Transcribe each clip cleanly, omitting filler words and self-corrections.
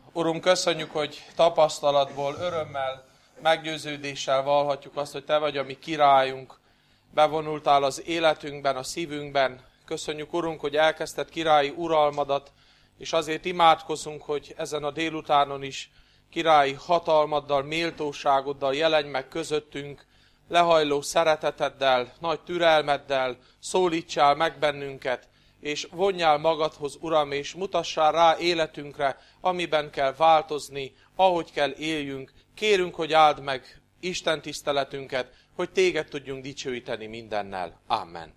Urunk, köszönjük, hogy tapasztalatból, örömmel, meggyőződéssel vallhatjuk azt, hogy Te vagy a mi királyunk. Bevonultál az életünkben, a szívünkben. Köszönjük, Urunk, hogy elkezdted királyi uralmadat, és azért imádkozunk, hogy ezen a délutánon is királyi hatalmaddal, méltóságoddal jelenj meg közöttünk, lehajló szereteteddel, nagy türelmeddel szólítsál meg bennünket, és vonjál magadhoz, Uram, és mutassál rá életünkre, amiben kell változni, ahogy kell éljünk. Kérünk, hogy áld meg Isten tiszteletünket, hogy Téged tudjunk dicsőíteni mindennel. Amen.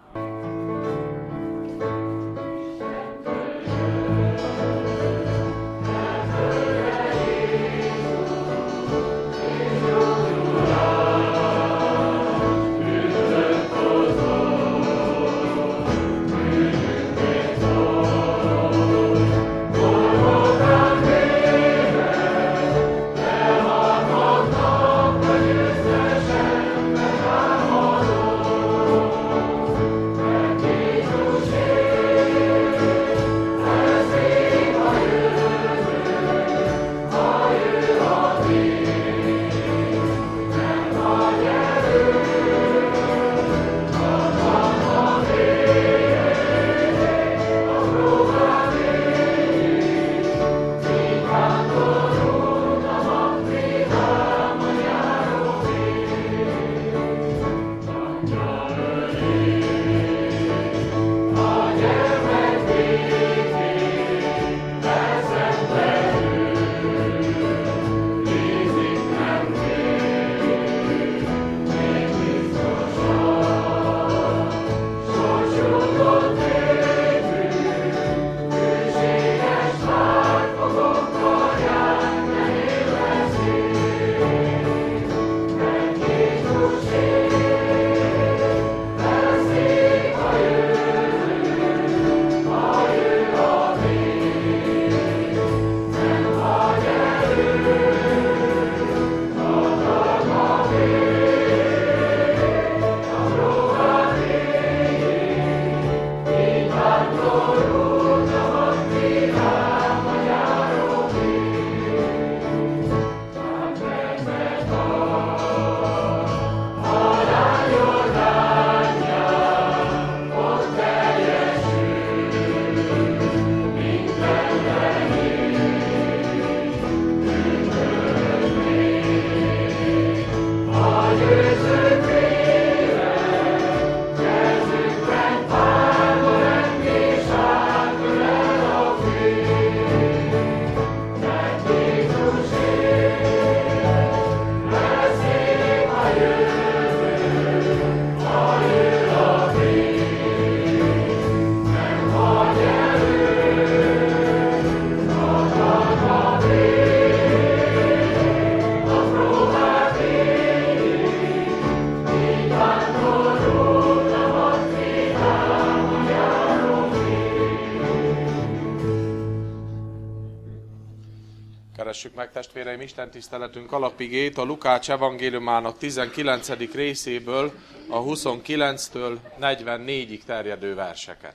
Keressük meg, testvéreim, Isten tiszteletünk alapigét a Lukács evangéliumának 19. részéből, a 29-től 44-ig terjedő verseket.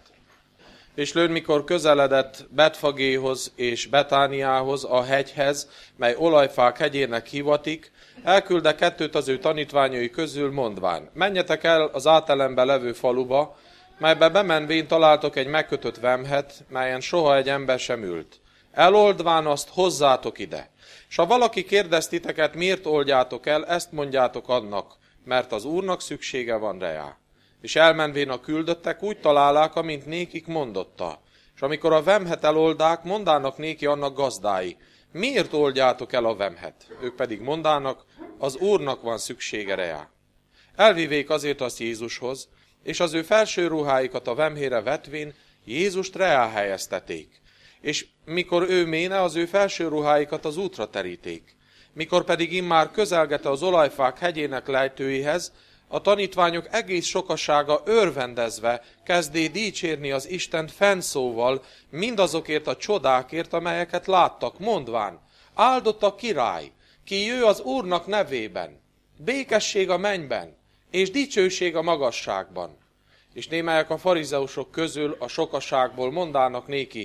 És lőn, mikor közeledett Betfagéhoz és Betániához, a hegyhez, mely Olajfák hegyének hivatik, elküldte kettőt az ő tanítványai közül, mondván: menjetek el az átelembe levő faluba, melybe bemenvén találtok egy megkötött vemhet, melyen soha egy ember sem ült. Eloldván azt hozzátok ide. És ha valaki kérdez titeket, miért oldjátok el, ezt mondjátok annak, mert az Úrnak szüksége van reá. És elmenvén a küldöttek úgy találák, amint nékik mondotta. És amikor a vemhet eloldák, mondának néki annak gazdái: miért oldjátok el a vemhet? Ők pedig mondának: az Úrnak van szüksége reá. Elvivék azért azt Jézushoz, és az ő felső ruháikat a vemhére vetvén Jézust reá helyezteték. És mikor ő méne, az ő felső ruháikat az útra teríték. Mikor pedig immár közelgete az Olajfák hegyének lejtőihez, a tanítványok egész sokasága örvendezve kezdé dicsérni az Istent fennszóval mindazokért a csodákért, amelyeket láttak, mondván: áldott a király, ki jő az Úrnak nevében, békesség a mennyben, és dicsőség a magasságban. És némelyek a farizeusok közül a sokaságból mondának néki: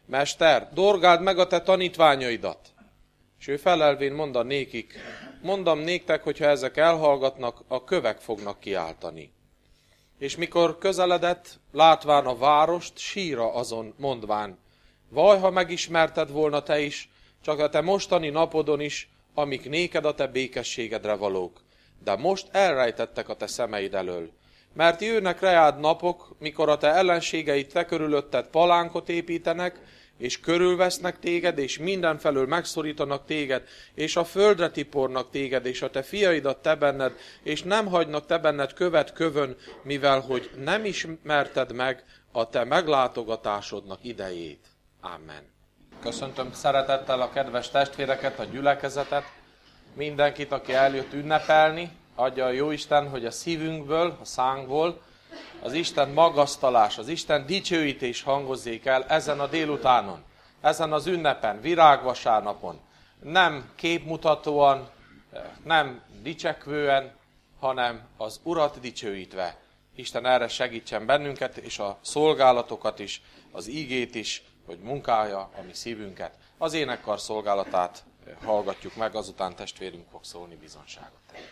Mester, dorgáld meg a te tanítványaidat. És ő felelvén mondta nékik, mondom néktek, hogyha ezek elhallgatnak, a kövek fognak kiáltani. És mikor közeledett, látván a várost, síra azon mondván, vaj, ha megismerted volna te is, csak a te mostani napodon is, amik néked a te békességedre valók, de most elrejtettek a te szemeid elől. Mert jönnek reád napok, mikor a te ellenségeid te körülötted palánkot építenek, és körülvesznek téged, és mindenfelől megszorítanak téged, és a földre tipornak téged, és a te fiaidat te benned, és nem hagynak te benned követ kövön, mivel hogy nem ismerted meg a te meglátogatásodnak idejét. Amen. Köszöntöm szeretettel a kedves testvéreket, a gyülekezetet, mindenkit, aki eljött ünnepelni. Adja a Jóisten, hogy a szívünkből, a szánkból az Isten magasztalás, az Isten dicsőítés hangozzék el ezen a délutánon, ezen az ünnepen, virágvasárnapon. Nem képmutatóan, nem dicsekvően, hanem az Urat dicsőítve. Isten erre segítsen bennünket, és a szolgálatokat is, az ígét is, hogy munkálja a mi szívünket. Az énekkar szolgálatát hallgatjuk meg, azután testvérünk fog szólni bizonságot.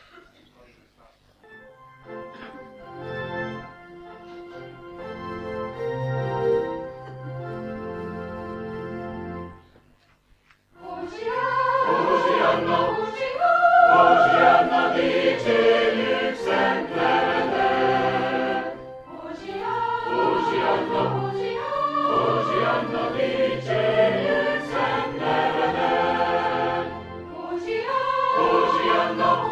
Hozsianna, dicsérjük szent nevedet! Hozsianna, dicsérjük szent nevedet! Hozsianna,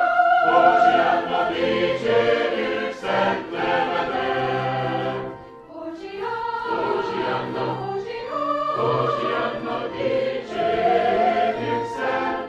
dicsérjük szent nevedet! Hozsianna, dicsérjük szent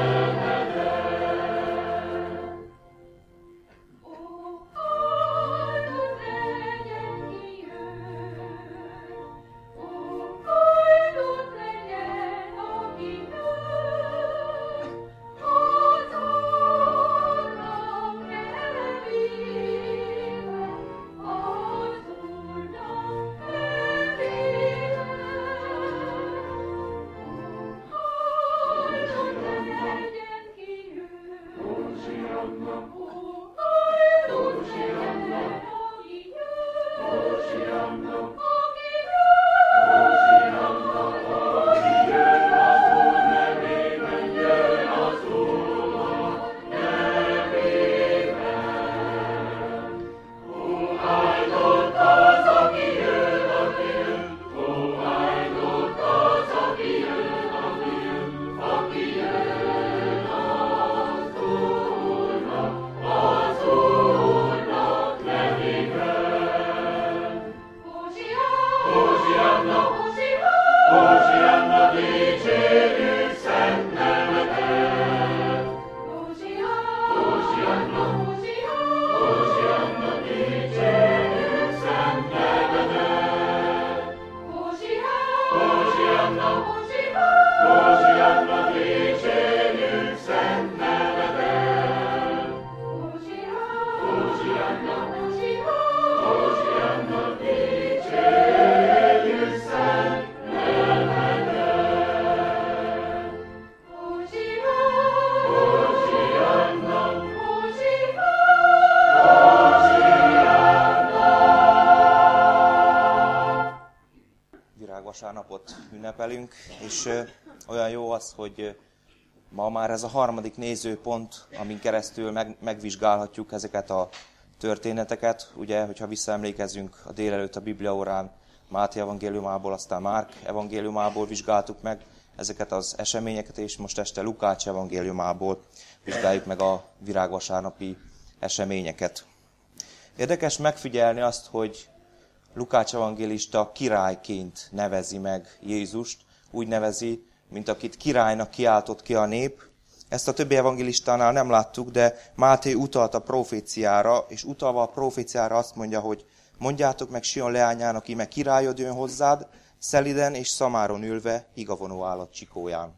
Vasárnapot ünnepelünk, és olyan jó az, hogy ma már ez a harmadik nézőpont, amin keresztül megvizsgálhatjuk ezeket a történeteket. Ugye, hogyha visszaemlékezünk a délelőtt a Bibliaórán Máté evangéliumából, aztán Márk evangéliumából vizsgáltuk meg ezeket az eseményeket, és most este Lukács evangéliumából vizsgáljuk meg a virágvasárnapi eseményeket. Érdekes megfigyelni azt, hogy Lukács evangélista királyként nevezi meg Jézust, úgy nevezi, mint akit királynak kiáltott ki a nép. Ezt a többi evangélistánál nem láttuk, de Máté utalt a proféciára, és utalva a proféciára azt mondja, hogy mondjátok meg Sion leányának, íme királyod jön hozzád, szeliden és szamáron ülve, igavonó állat csikóján.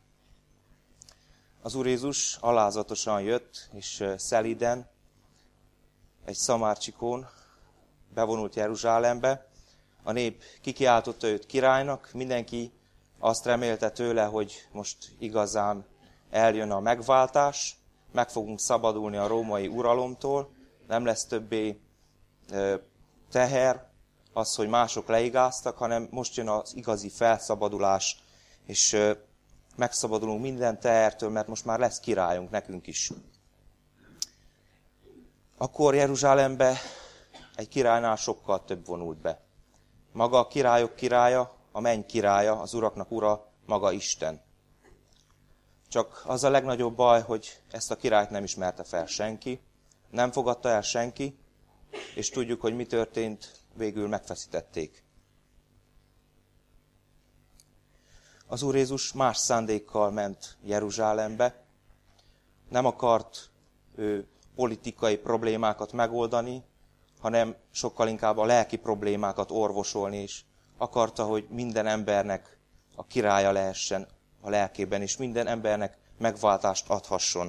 Az Úr Jézus alázatosan jött, és szeliden, egy szamárcsikón bevonult Jeruzsálembe. a nép kikiáltotta őt királynak, mindenki azt remélte tőle, hogy most igazán eljön a megváltás, meg fogunk szabadulni a római uralomtól, nem lesz többé teher, az, hogy mások leigáztak, hanem most jön az igazi felszabadulás, és megszabadulunk minden tehertől, mert most már lesz királyunk nekünk is. Akkor Jeruzsálembe egy királynál sokkal több vonult be. Maga a királyok királya, a menny királya, az uraknak ura, maga Isten. Csak az a legnagyobb baj, hogy ezt a királyt nem ismerte fel senki, nem fogadta el senki, és tudjuk, hogy mi történt, végül megfeszítették. Az Úr Jézus más szándékkal ment Jeruzsálembe, nem akart politikai problémákat megoldani, hanem sokkal inkább a lelki problémákat orvosolni, és akarta, hogy minden embernek a királya lehessen a lelkében, és minden embernek megváltást adhasson.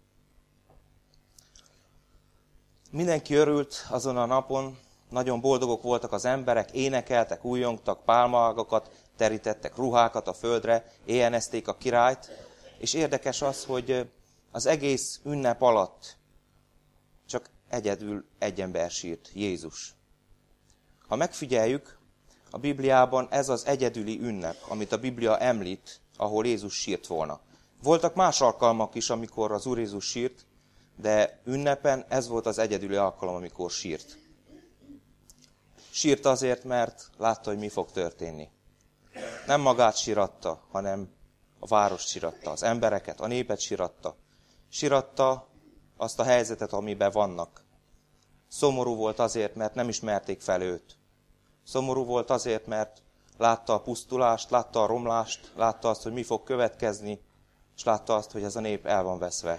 Mindenki örült azon a napon, nagyon boldogok voltak az emberek, énekeltek, újjongtak, pálmaágakat terítettek, ruhákat a földre, éjjenezték a királyt, és érdekes az, hogy az egész ünnep alatt csak egyedül egy ember sírt, Jézus. Ha megfigyeljük, a Bibliában ez az egyedüli ünnep, amit a Biblia említ, ahol Jézus sírt volna. Voltak más alkalmak is, amikor az Úr Jézus sírt, de ünnepen ez volt az egyedüli alkalom, amikor sírt. Sírt azért, mert látta, hogy mi fog történni. Nem magát síratta, hanem a várost síratta, az embereket, a népet síratta. Síratta azt a helyzetet, amiben vannak. Szomorú volt azért, mert nem ismerték fel őt. Szomorú volt azért, mert látta a pusztulást, látta a romlást, látta azt, hogy mi fog következni, és látta azt, hogy ez a nép el van veszve.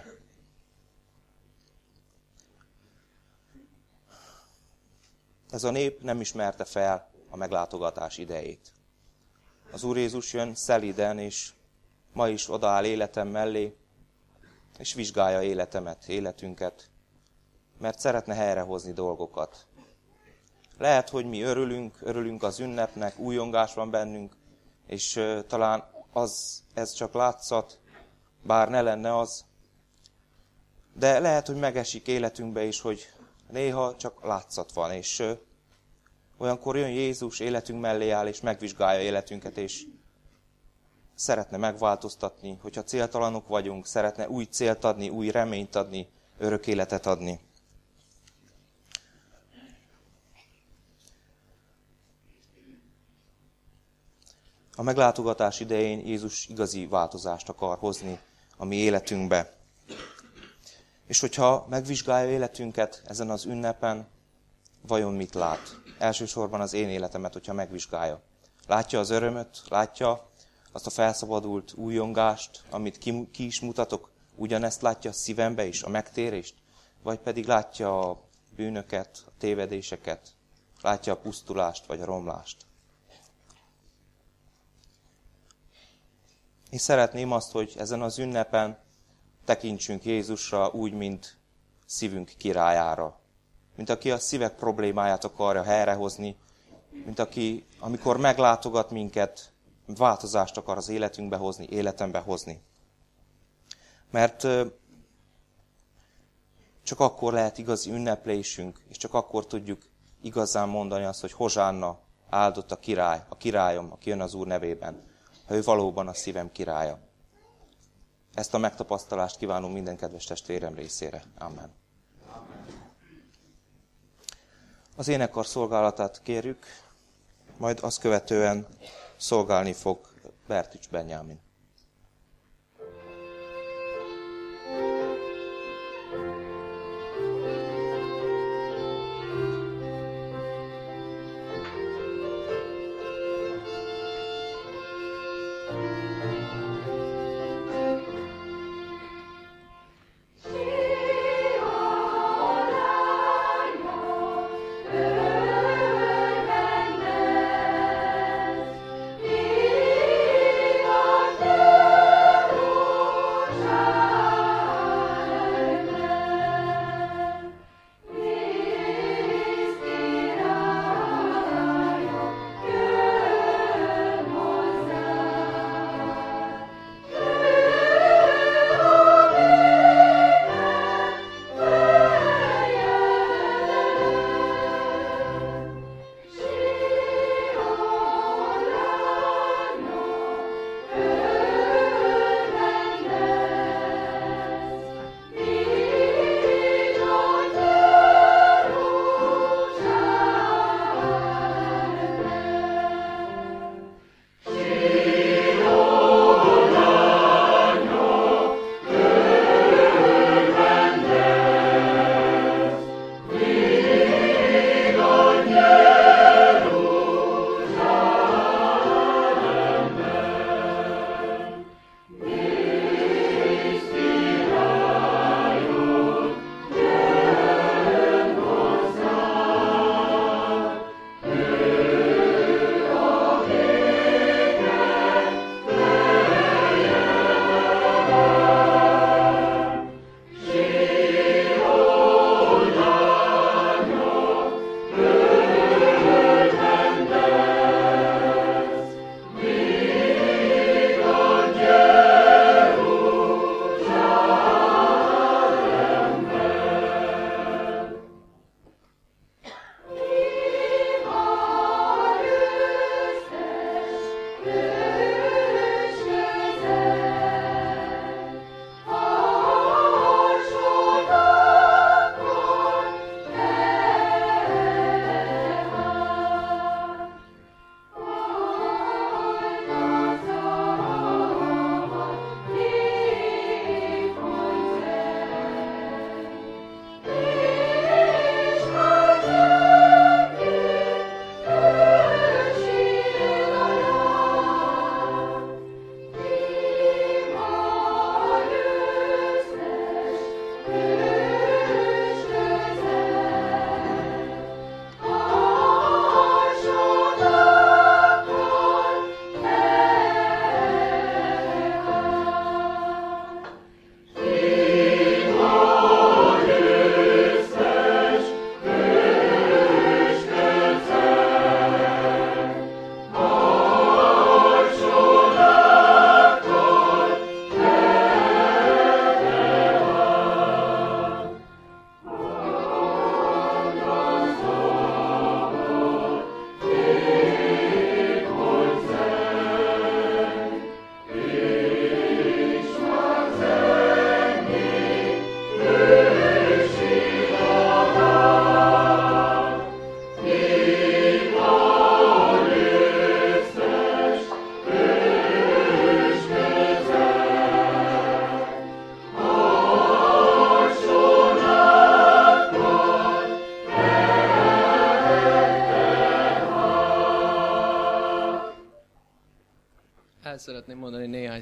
Ez a nép nem ismerte fel a meglátogatás idejét. Az Úr Jézus jön szelíden, és ma is odaáll életem mellé, és vizsgálja életünket, mert szeretne helyrehozni dolgokat. Lehet, hogy mi örülünk az ünnepnek, újongás van bennünk, és talán ez csak látszat, bár ne lenne az. De lehet, hogy megesik életünkbe is, hogy néha csak látszat van, és olyankor jön Jézus, életünk mellé áll, és megvizsgálja életünket, és szeretne megváltoztatni, hogyha céltalanok vagyunk, szeretne új célt adni, új reményt adni, örök életet adni. A meglátogatás idején Jézus igazi változást akar hozni a mi életünkbe. És hogyha megvizsgálja életünket ezen az ünnepen, vajon mit lát? Elsősorban az én életemet, hogyha megvizsgálja. Látja az örömöt, látja azt a felszabadult újjongást, amit ki is mutatok, ugyanezt látja a szívembe is, a megtérést, vagy pedig látja a bűnöket, a tévedéseket, látja a pusztulást, vagy a romlást. És szeretném azt, hogy ezen az ünnepen tekintsünk Jézusra úgy, mint szívünk királyára. Mint aki a szívek problémáját akarja helyrehozni, mint aki, amikor meglátogat minket, változást akar az életünkbe hozni, életembe hozni. Mert csak akkor lehet igazi ünneplésünk, és csak akkor tudjuk igazán mondani azt, hogy Hozsánna, áldott a király, a királyom, aki jön az Úr nevében, ha ő valóban a szívem királya. Ezt a megtapasztalást kívánom minden kedves testvérem részére. Amen. Az énekkar szolgálatát kérjük, majd azt követően szolgálni fog Bertics Benyámin. Örvendes,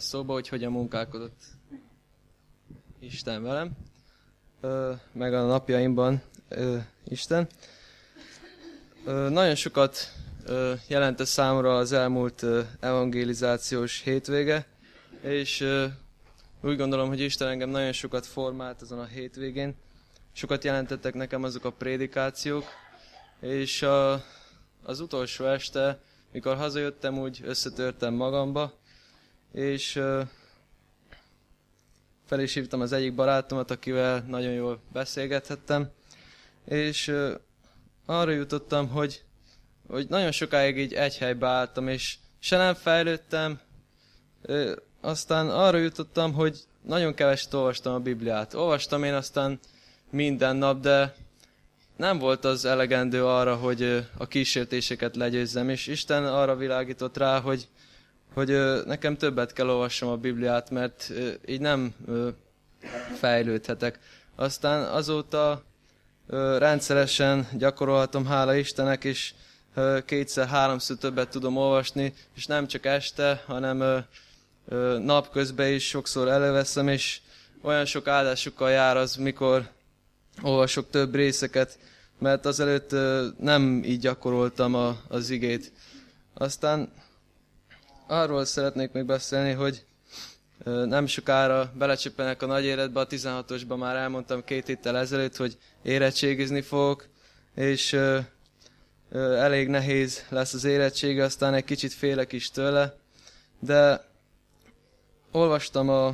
szóba, hogy hogyan munkálkodott Isten velem, meg a napjaimban Isten. Nagyon sokat jelentett számomra az elmúlt evangelizációs hétvége, és úgy gondolom, hogy Isten engem nagyon sokat formált azon a hétvégén. Sokat jelentettek nekem azok a prédikációk, és az utolsó este, mikor hazajöttem, úgy összetörtem magamba, és fel is hívtam az egyik barátomat, akivel nagyon jól beszélgethettem, és arra jutottam, hogy nagyon sokáig így egy helybe álltam, és se nem fejlődtem. Aztán arra jutottam, hogy nagyon keveset olvastam a Bibliát. Olvastam én aztán minden nap, de nem volt az elegendő arra, hogy a kísértéseket legyőzzem, és Isten arra világított rá, hogy nekem többet kell olvassam a Bibliát, mert így nem fejlődhetek. Aztán azóta rendszeresen gyakorolhatom, hála Istennek, és 2-3-szor többet tudom olvasni, és nem csak este, hanem napközben is sokszor előveszem, és olyan sok áldásokkal jár az, mikor olvasok több részeket, mert azelőtt nem így gyakoroltam az igét. Aztán arról szeretnék még beszélni, hogy nem sokára belecsöppenek a nagy életbe, a 16-osban már elmondtam 2 héttel ezelőtt, hogy érettségizni fogok, és elég nehéz lesz az érettsége, aztán egy kicsit félek is tőle, de olvastam a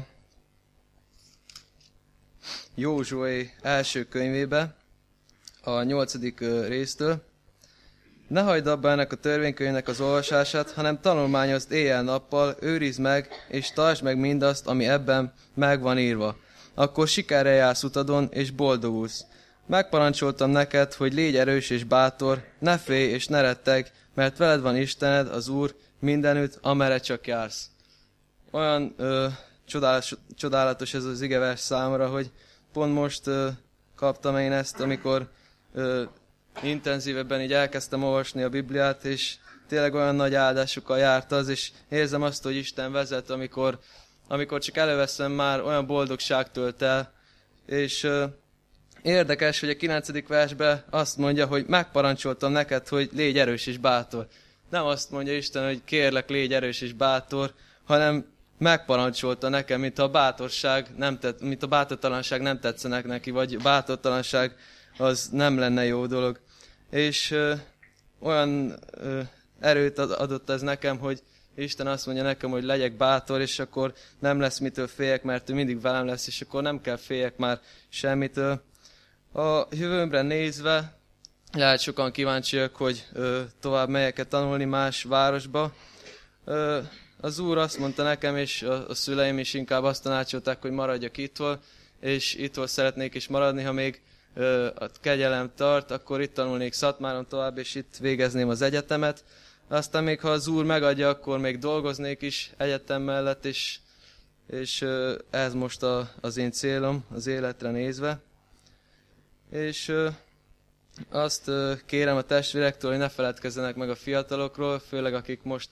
Józsué első könyvébe, a 8. résztől. Ne hagyd abba ennek a törvénykönyvnek az olvasását, hanem tanulmányozd éjjel-nappal, őrizd meg, és tartsd meg mindazt, ami ebben meg van írva. Akkor sikerre jársz utadon, és boldogulsz. Megparancsoltam neked, hogy légy erős és bátor, ne félj és ne rettegj, mert veled van Istened, az Úr, mindenütt, amerre csak jársz. Olyan csodálatos ez az igevers számomra, hogy pont most kaptam én ezt, amikor intenzívebben így elkezdtem olvasni a Bibliát, és tényleg olyan nagy áldásokkal járt az, és érzem azt, hogy Isten vezet, amikor csak előveszem, már olyan boldogság tölt el. És érdekes, hogy a 9. versben azt mondja, hogy megparancsoltam neked, hogy légy erős és bátor. Nem azt mondja Isten, hogy kérlek, légy erős és bátor, hanem megparancsolta nekem, mint a bátortalanság nem tetszenek neki, vagy bátortalanság az nem lenne jó dolog. És olyan erőt adott ez nekem, hogy Isten azt mondja nekem, hogy legyek bátor, és akkor nem lesz mitől féljek, mert ő mindig velem lesz, és akkor nem kell féljek már semmitől. A jövőmre nézve, lehet sokan kíváncsiak, hogy tovább megyek tanulni más városba. Az Úr azt mondta nekem, és a szüleim is inkább azt tanácsolták, hogy maradjak itthol, és itthol szeretnék is maradni, ha még a kegyelem tart, akkor itt tanulnék Szatmáron tovább, és itt végezném az egyetemet. Aztán még ha az Úr megadja, akkor még dolgoznék is egyetem mellett, és ez most az én célom az életre nézve. És azt kérem a testvérektől, hogy ne feledkezzenek meg a fiatalokról, főleg akik most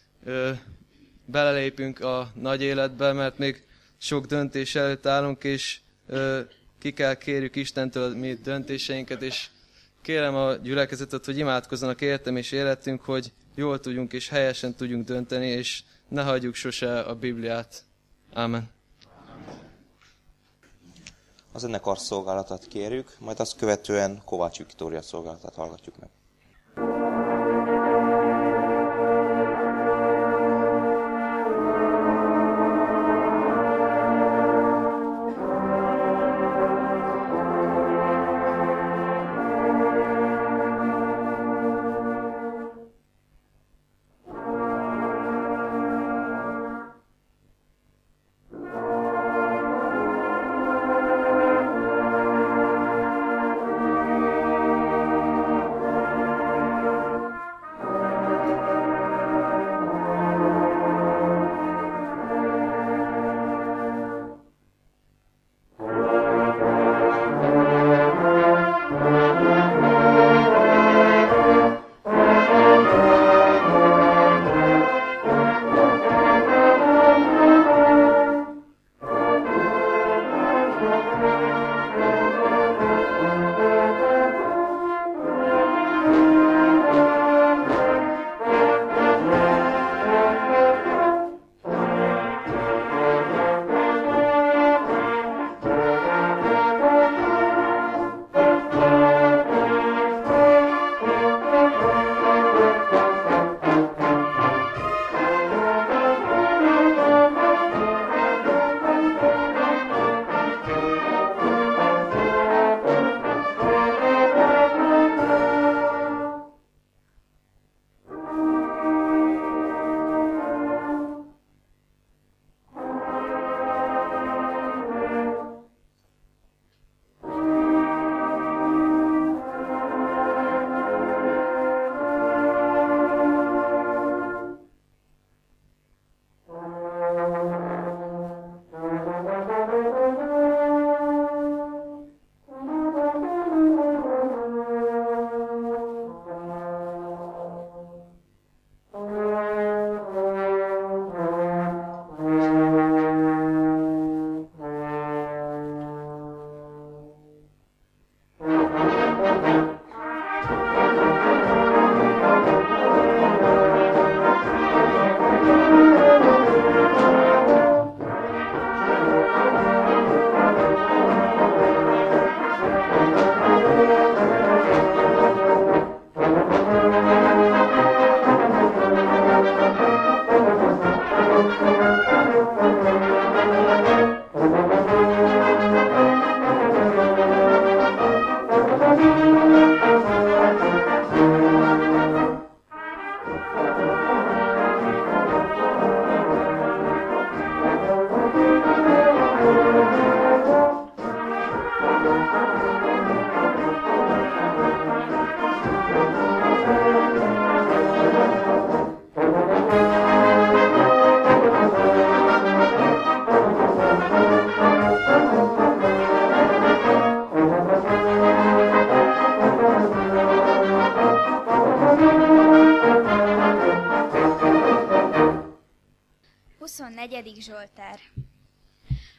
belelépünk a nagy életbe, mert még sok döntés előtt állunk, és ki kell kérjük Istentől a mi döntéseinket, és kérem a gyülekezetet, hogy imádkozzanak értem és életünk, hogy jól tudjunk és helyesen tudjunk dönteni, és ne hagyjuk sose a Bibliát. Ámen. A zenekar szolgálatot kérjük, majd azt követően Kovács Viktória szolgálatát hallgatjuk meg. Amen.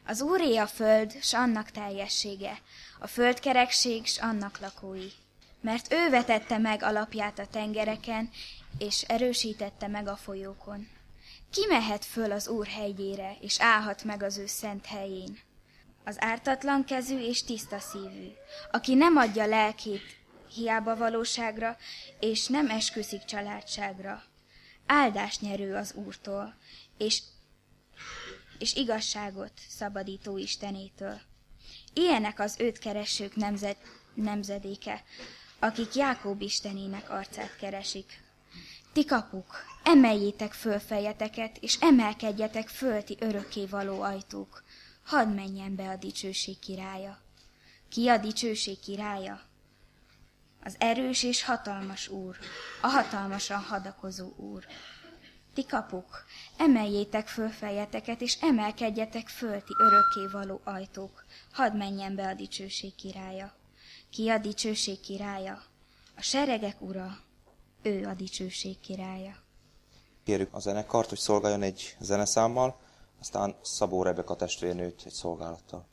Az Úré a föld, s annak teljessége, a földkerekség, s annak lakói. Mert ő vetette meg alapját a tengereken, és erősítette meg a folyókon. Ki mehet föl az Úr hegyére, és állhat meg az ő szent helyén? Az ártatlan kezű és tiszta szívű, aki nem adja lelkét hiába valóságra, és nem esküszik családságra. Áldást nyerő az Úrtól, és igazságot szabadító Istenétől. Ilyenek az őt keresők nemzedéke, akik Jákob Istenének arcát keresik. Ti kapuk, emeljétek föl fejeteket, és emelkedjetek föl, ti örökkévaló ajtók. Hadd menjen be a dicsőség királya. Ki a dicsőség királya? Az erős és hatalmas Úr, a hatalmasan hadakozó Úr. Ti kapuk, emeljétek föl fejeteket, és emelkedjetek föl, ti örökkévaló ajtók. Hadd menjen be a dicsőség királya. Ki a dicsőség királya? A seregek ura, ő a dicsőség királya. Kérjük a zenekart, hogy szolgáljon egy zeneszámmal, aztán Szabó Rebeka testvérnőt egy szolgálattal.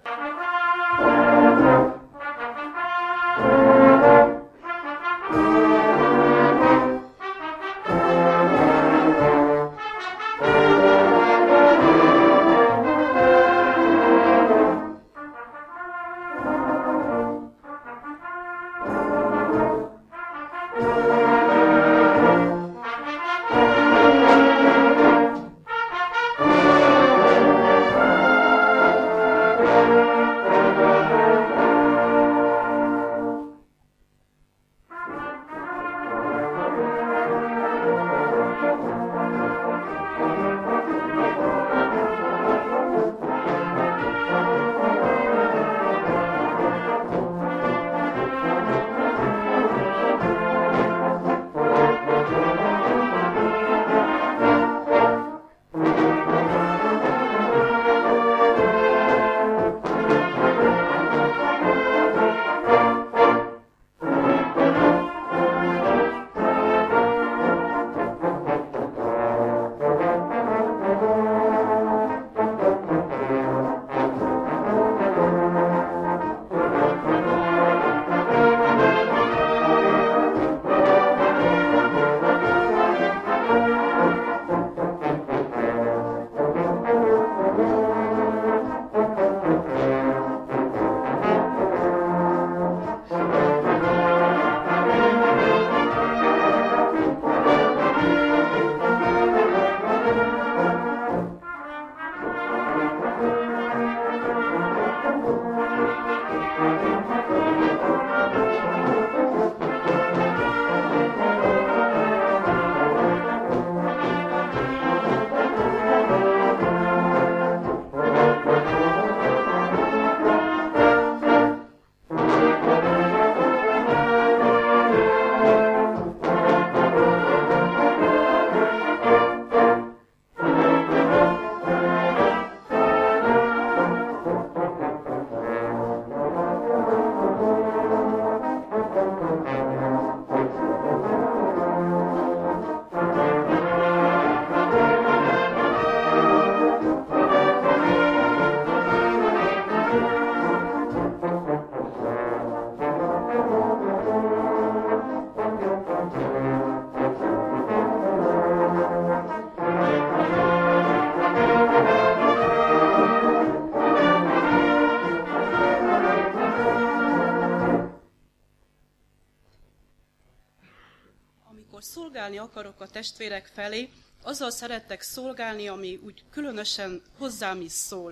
Szolgálni akarok a testvérek felé, azzal szerettek szolgálni, ami úgy különösen hozzám is szól.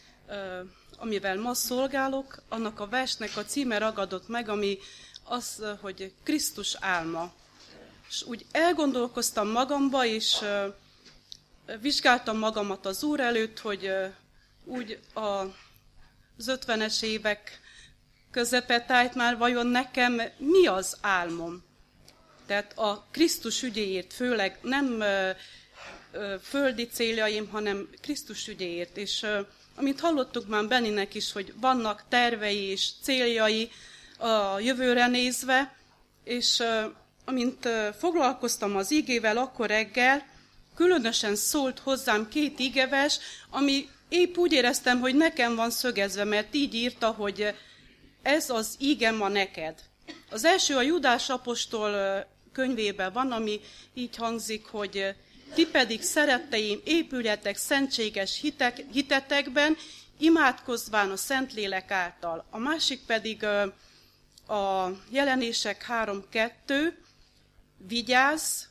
Amivel ma szolgálok, annak a versnek a címe ragadott meg, ami az, hogy Krisztus álma. És úgy elgondolkoztam magamba, és vizsgáltam magamat az Úr előtt, hogy úgy az 50-es évek közepetájt már vajon nekem mi az álmom. Tehát a Krisztus ügyéért, főleg nem földi céljaim, hanem Krisztus ügyéért. És amint hallottuk már Beninek is, hogy vannak tervei és céljai a jövőre nézve, és amint foglalkoztam az igével akkor reggel, különösen szólt hozzám két igevers, ami épp úgy éreztem, hogy nekem van szögezve, mert így írta, hogy ez az íge ma neked. Az első a Judás apostol könyvében van, ami így hangzik, hogy ti pedig, szeretteim, épüljetek szentséges hitetekben, imádkozván a Szentlélek által. A másik pedig a Jelenések 3:2, vigyázz,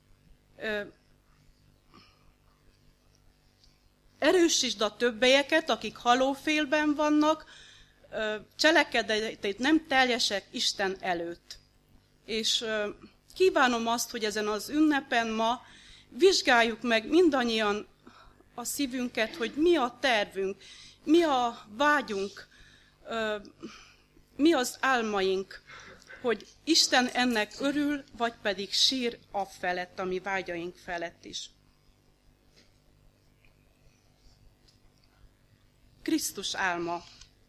erősítsd a többieket, akik halófélben vannak, cselekedetét nem teljesek Isten előtt. És kívánom azt, hogy ezen az ünnepen ma vizsgáljuk meg mindannyian a szívünket, hogy mi a tervünk, mi a vágyunk, mi az álmaink, hogy Isten ennek örül, vagy pedig sír afelett, a mi vágyaink felett is. Krisztus álma.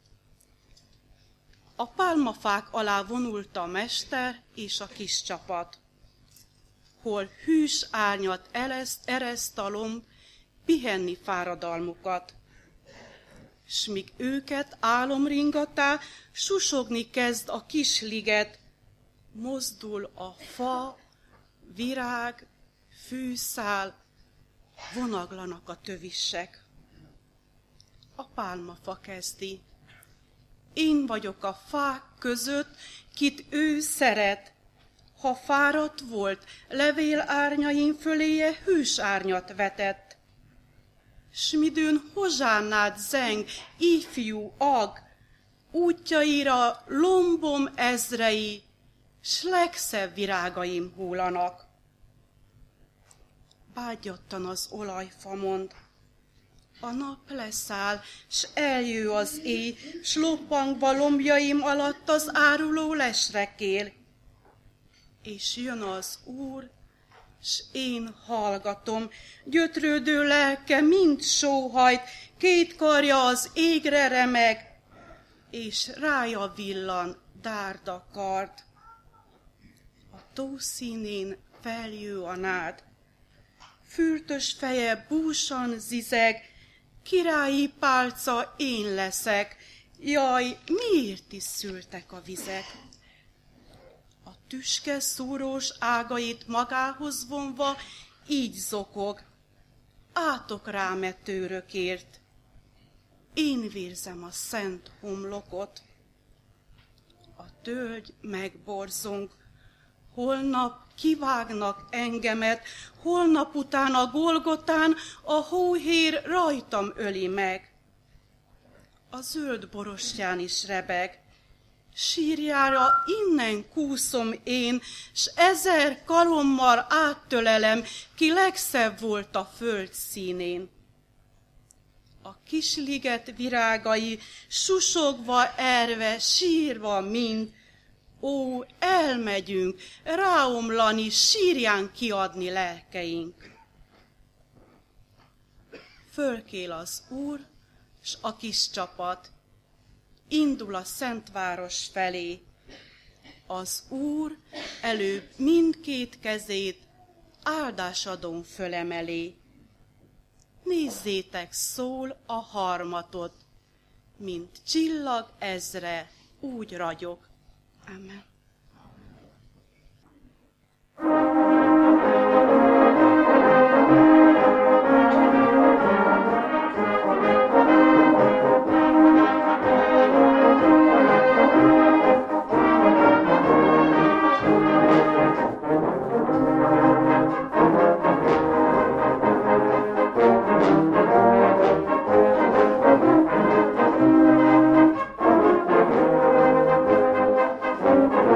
A pálmafák alá vonult a mester és a kis csapat, hol hűs árnyat ereszt a lomb, pihenni fáradalmukat. S míg őket álomringatá, susogni kezd a kis liget, mozdul a fa, virág, fűszál, vonaglanak a tövissek. A pálmafa kezdi. Én vagyok a fák között, kit ő szeret. Ha fáradt volt, levél árnyaim föléje hűs árnyat vetett. S midőn hozsánnád zeng, ifjú ag, útjaira lombom ezrei, s legszebb virágaim hullanak. Vágyattan az olajfa mond, a nap leszáll, s eljő az éj, s loppangva lombjaim alatt az áruló lesrekél. És jön az Úr, s én hallgatom, gyötrődő lelke mind sóhajt, két karja az égre remeg, és rája villan dárda kard. A tó színén feljő a nád, fürtös feje búsan zizeg, királyi pálca én leszek, jaj, miért is szültek a vizek? A tüske szúrós ágait magához vonva így zokog, átok rám e tőrökért, én vérzem a szent homlokot. A tölgy megborzong, holnap kivágnak engemet, holnap után a Golgotán a hóhér rajtam öli meg. A zöld borostyán is rebeg, sírjára innen kúszom én, s 1000 karommal áttölelem, ki legszebb volt a föld színén. A kis liget virágai susogva erve, sírva mind, ó, elmegyünk, ráomlani, sírján kiadni lelkeink. Fölkél az Úr, s a kis csapat, indul a Szentváros felé. Az Úr előbb mindkét kezét áldásadón fölemelé. Nézzétek, szól a harmatot, mint csillag ezre, úgy ragyog. Amen. Amen.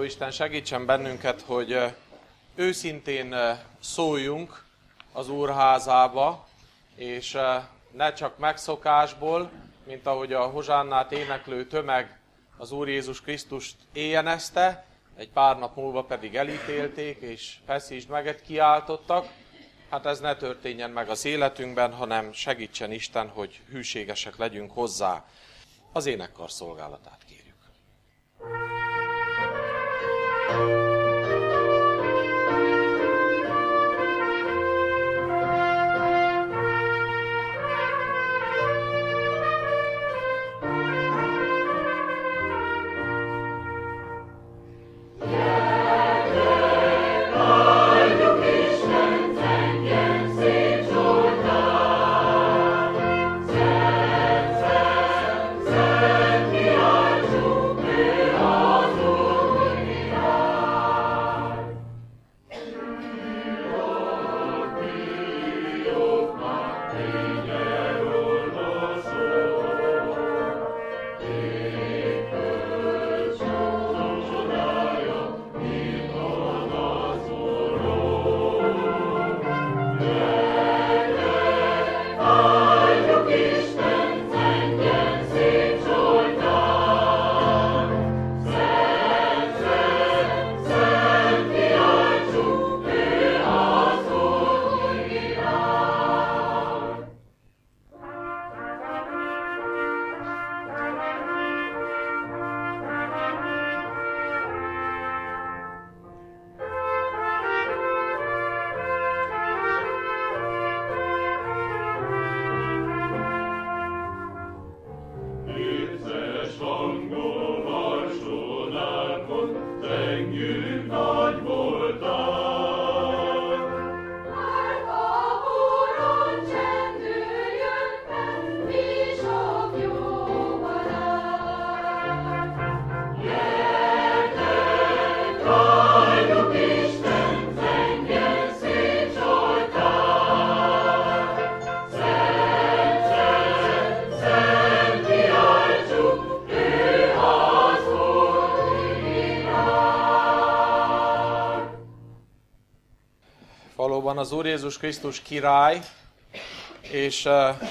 Jóisten segítsen bennünket, hogy őszintén szóljunk az Úrházába, és ne csak megszokásból, mint ahogy a hozsánnát éneklő tömeg az Úr Jézus Krisztust éjjenezte, egy pár nap múlva pedig elítélték, és feszítsd meget kiáltottak. Hát ez ne történjen meg az életünkben, hanem segítsen Isten, hogy hűségesek legyünk hozzá. Az énekkar szolgálatát kérjük. Valóban az Úr Jézus Krisztus király, és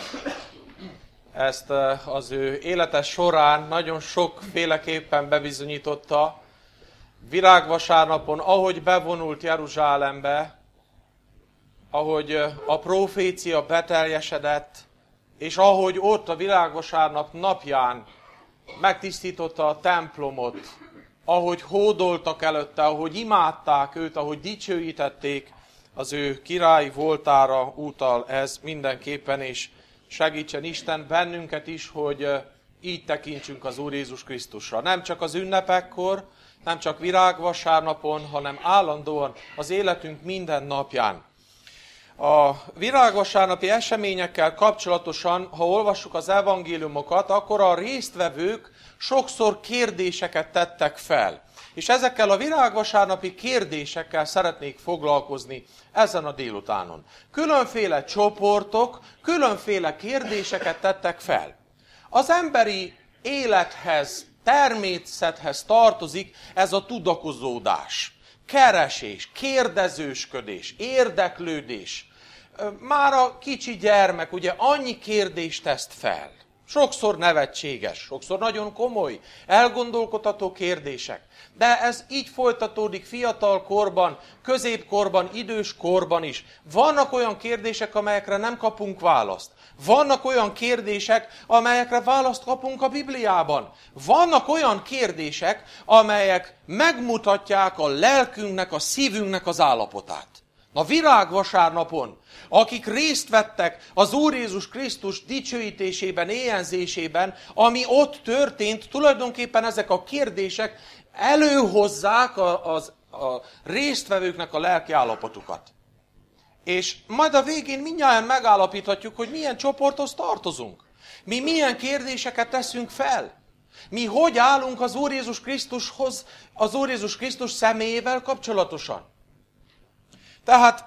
ezt az ő élete során nagyon sokféleképpen bebizonyította. Virágvasárnapon, ahogy bevonult Jeruzsálembe, ahogy a profécia beteljesedett, és ahogy ott a virágvasárnap napján megtisztította a templomot, ahogy hódoltak előtte, ahogy imádták őt, ahogy dicsőítették, az ő királyi voltára utal ez mindenképpen, és segítsen Isten bennünket is, hogy így tekintsünk az Úr Jézus Krisztusra. Nem csak az ünnepekkor, nem csak virágvasárnapon, hanem állandóan az életünk minden napján. A virágvasárnapi eseményekkel kapcsolatosan, ha olvassuk az evangéliumokat, akkor a résztvevők sokszor kérdéseket tettek fel. És ezekkel a virágvasárnapi kérdésekkel szeretnék foglalkozni ezen a délutánon. Különféle csoportok, különféle kérdéseket tettek fel. Az emberi élethez, természethez tartozik ez a tudakozódás, keresés, kérdezősködés, érdeklődés. Már a kicsi gyermek ugye annyi kérdést tesz fel. Sokszor nevetséges, sokszor nagyon komoly, elgondolkodható kérdések. De ez így folytatódik fiatal korban, középkorban, idős korban is. Vannak olyan kérdések, amelyekre nem kapunk választ. Vannak olyan kérdések, amelyekre választ kapunk a Bibliában. Vannak olyan kérdések, amelyek megmutatják a lelkünknek, a szívünknek az állapotát. A virágvasárnapon, akik részt vettek az Úr Jézus Krisztus dicsőítésében, éjjenzésében, ami ott történt, tulajdonképpen ezek a kérdések előhozzák a résztvevőknek a lelki állapotukat. És majd a végén mindnyájan megállapíthatjuk, hogy milyen csoporthoz tartozunk. Mi milyen kérdéseket teszünk fel. Mi hogy állunk az Úr Jézus Krisztushoz, az Úr Jézus Krisztus személyével kapcsolatosan. Tehát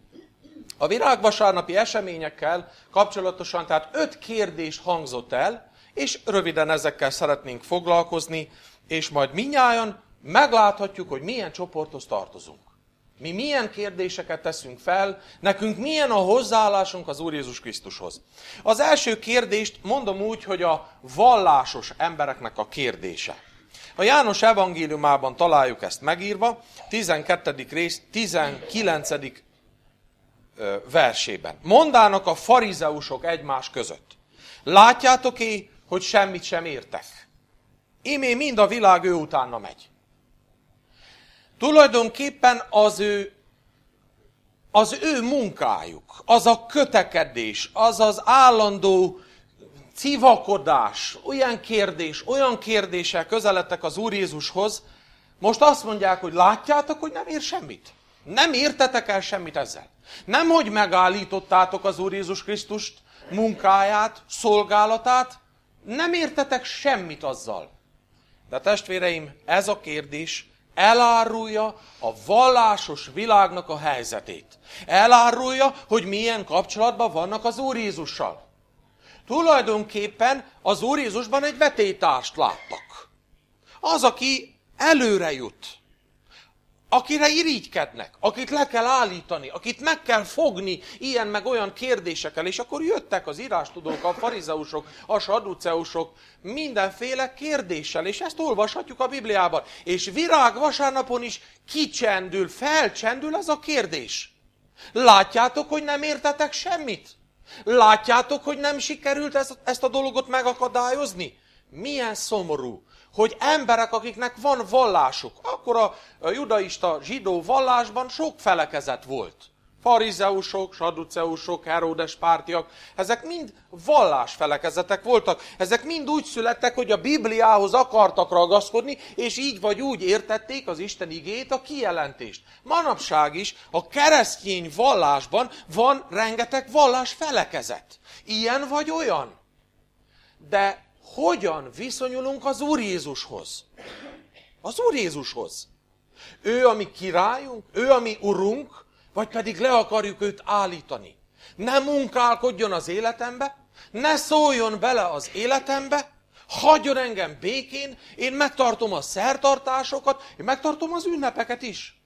a virágvasárnapi eseményekkel kapcsolatosan, tehát 5 kérdés hangzott el, és röviden ezekkel szeretnénk foglalkozni, és majd mindnyájan megláthatjuk, hogy milyen csoporthoz tartozunk. Mi milyen kérdéseket teszünk fel, nekünk milyen a hozzáállásunk az Úr Jézus Krisztushoz. Az első kérdést mondom úgy, hogy a vallásos embereknek a kérdése. A János evangéliumában találjuk ezt megírva, 12. rész, 19. versében. Mondának a farizeusok egymás között. Látjátok-e, hogy semmit sem értek? Ímé mind a világ ő utána megy. Tulajdonképpen az ő munkájuk, az a kötekedés, az az állandó civakodás, olyan kérdéssel közeledtek az Úr Jézushoz, most azt mondják, hogy látjátok, hogy nem ér semmit. Nem értetek el semmit ezzel. Nem, hogy megállítottátok az Úr Jézus Krisztust munkáját, szolgálatát, nem értetek semmit azzal. De testvéreim, ez a kérdés elárulja a vallásos világnak a helyzetét. Elárulja, hogy milyen kapcsolatban vannak az Úr Jézussal. Tulajdonképpen az Úr Jézusban egy vetélytárst láttak. Az, aki előre jut, akire irigykednek, akit le kell állítani, akit meg kell fogni ilyen meg olyan kérdésekkel, és akkor jöttek az írástudók, a farizeusok, a sadduceusok mindenféle kérdéssel, és ezt olvashatjuk a Bibliában. És virágvasárnapon is kicsendül, felcsendül ez a kérdés. Látjátok, hogy nem értetek semmit? Látjátok, hogy nem sikerült ezt a dolgot megakadályozni? Milyen szomorú, hogy emberek, akiknek van vallásuk, akkor a judaista zsidó vallásban sok felekezet volt. Farizeusok, sadduceusok, Heródes pártiak, ezek mind vallásfelekezetek voltak. Ezek mind úgy születtek, hogy a Bibliához akartak ragaszkodni, és így vagy úgy értették az Isten igéjét, a kijelentést. Manapság is a keresztény vallásban van rengeteg vallásfelekezet. Ilyen vagy olyan. De hogyan viszonyulunk az Úr Jézushoz? Az Úr Jézushoz. Ő a mi királyunk, ő a mi urunk, vagy pedig le akarjuk őt állítani. Ne munkálkodjon az életembe, ne szóljon bele az életembe, hagyjon engem békén, én megtartom a szertartásokat, én megtartom az ünnepeket is.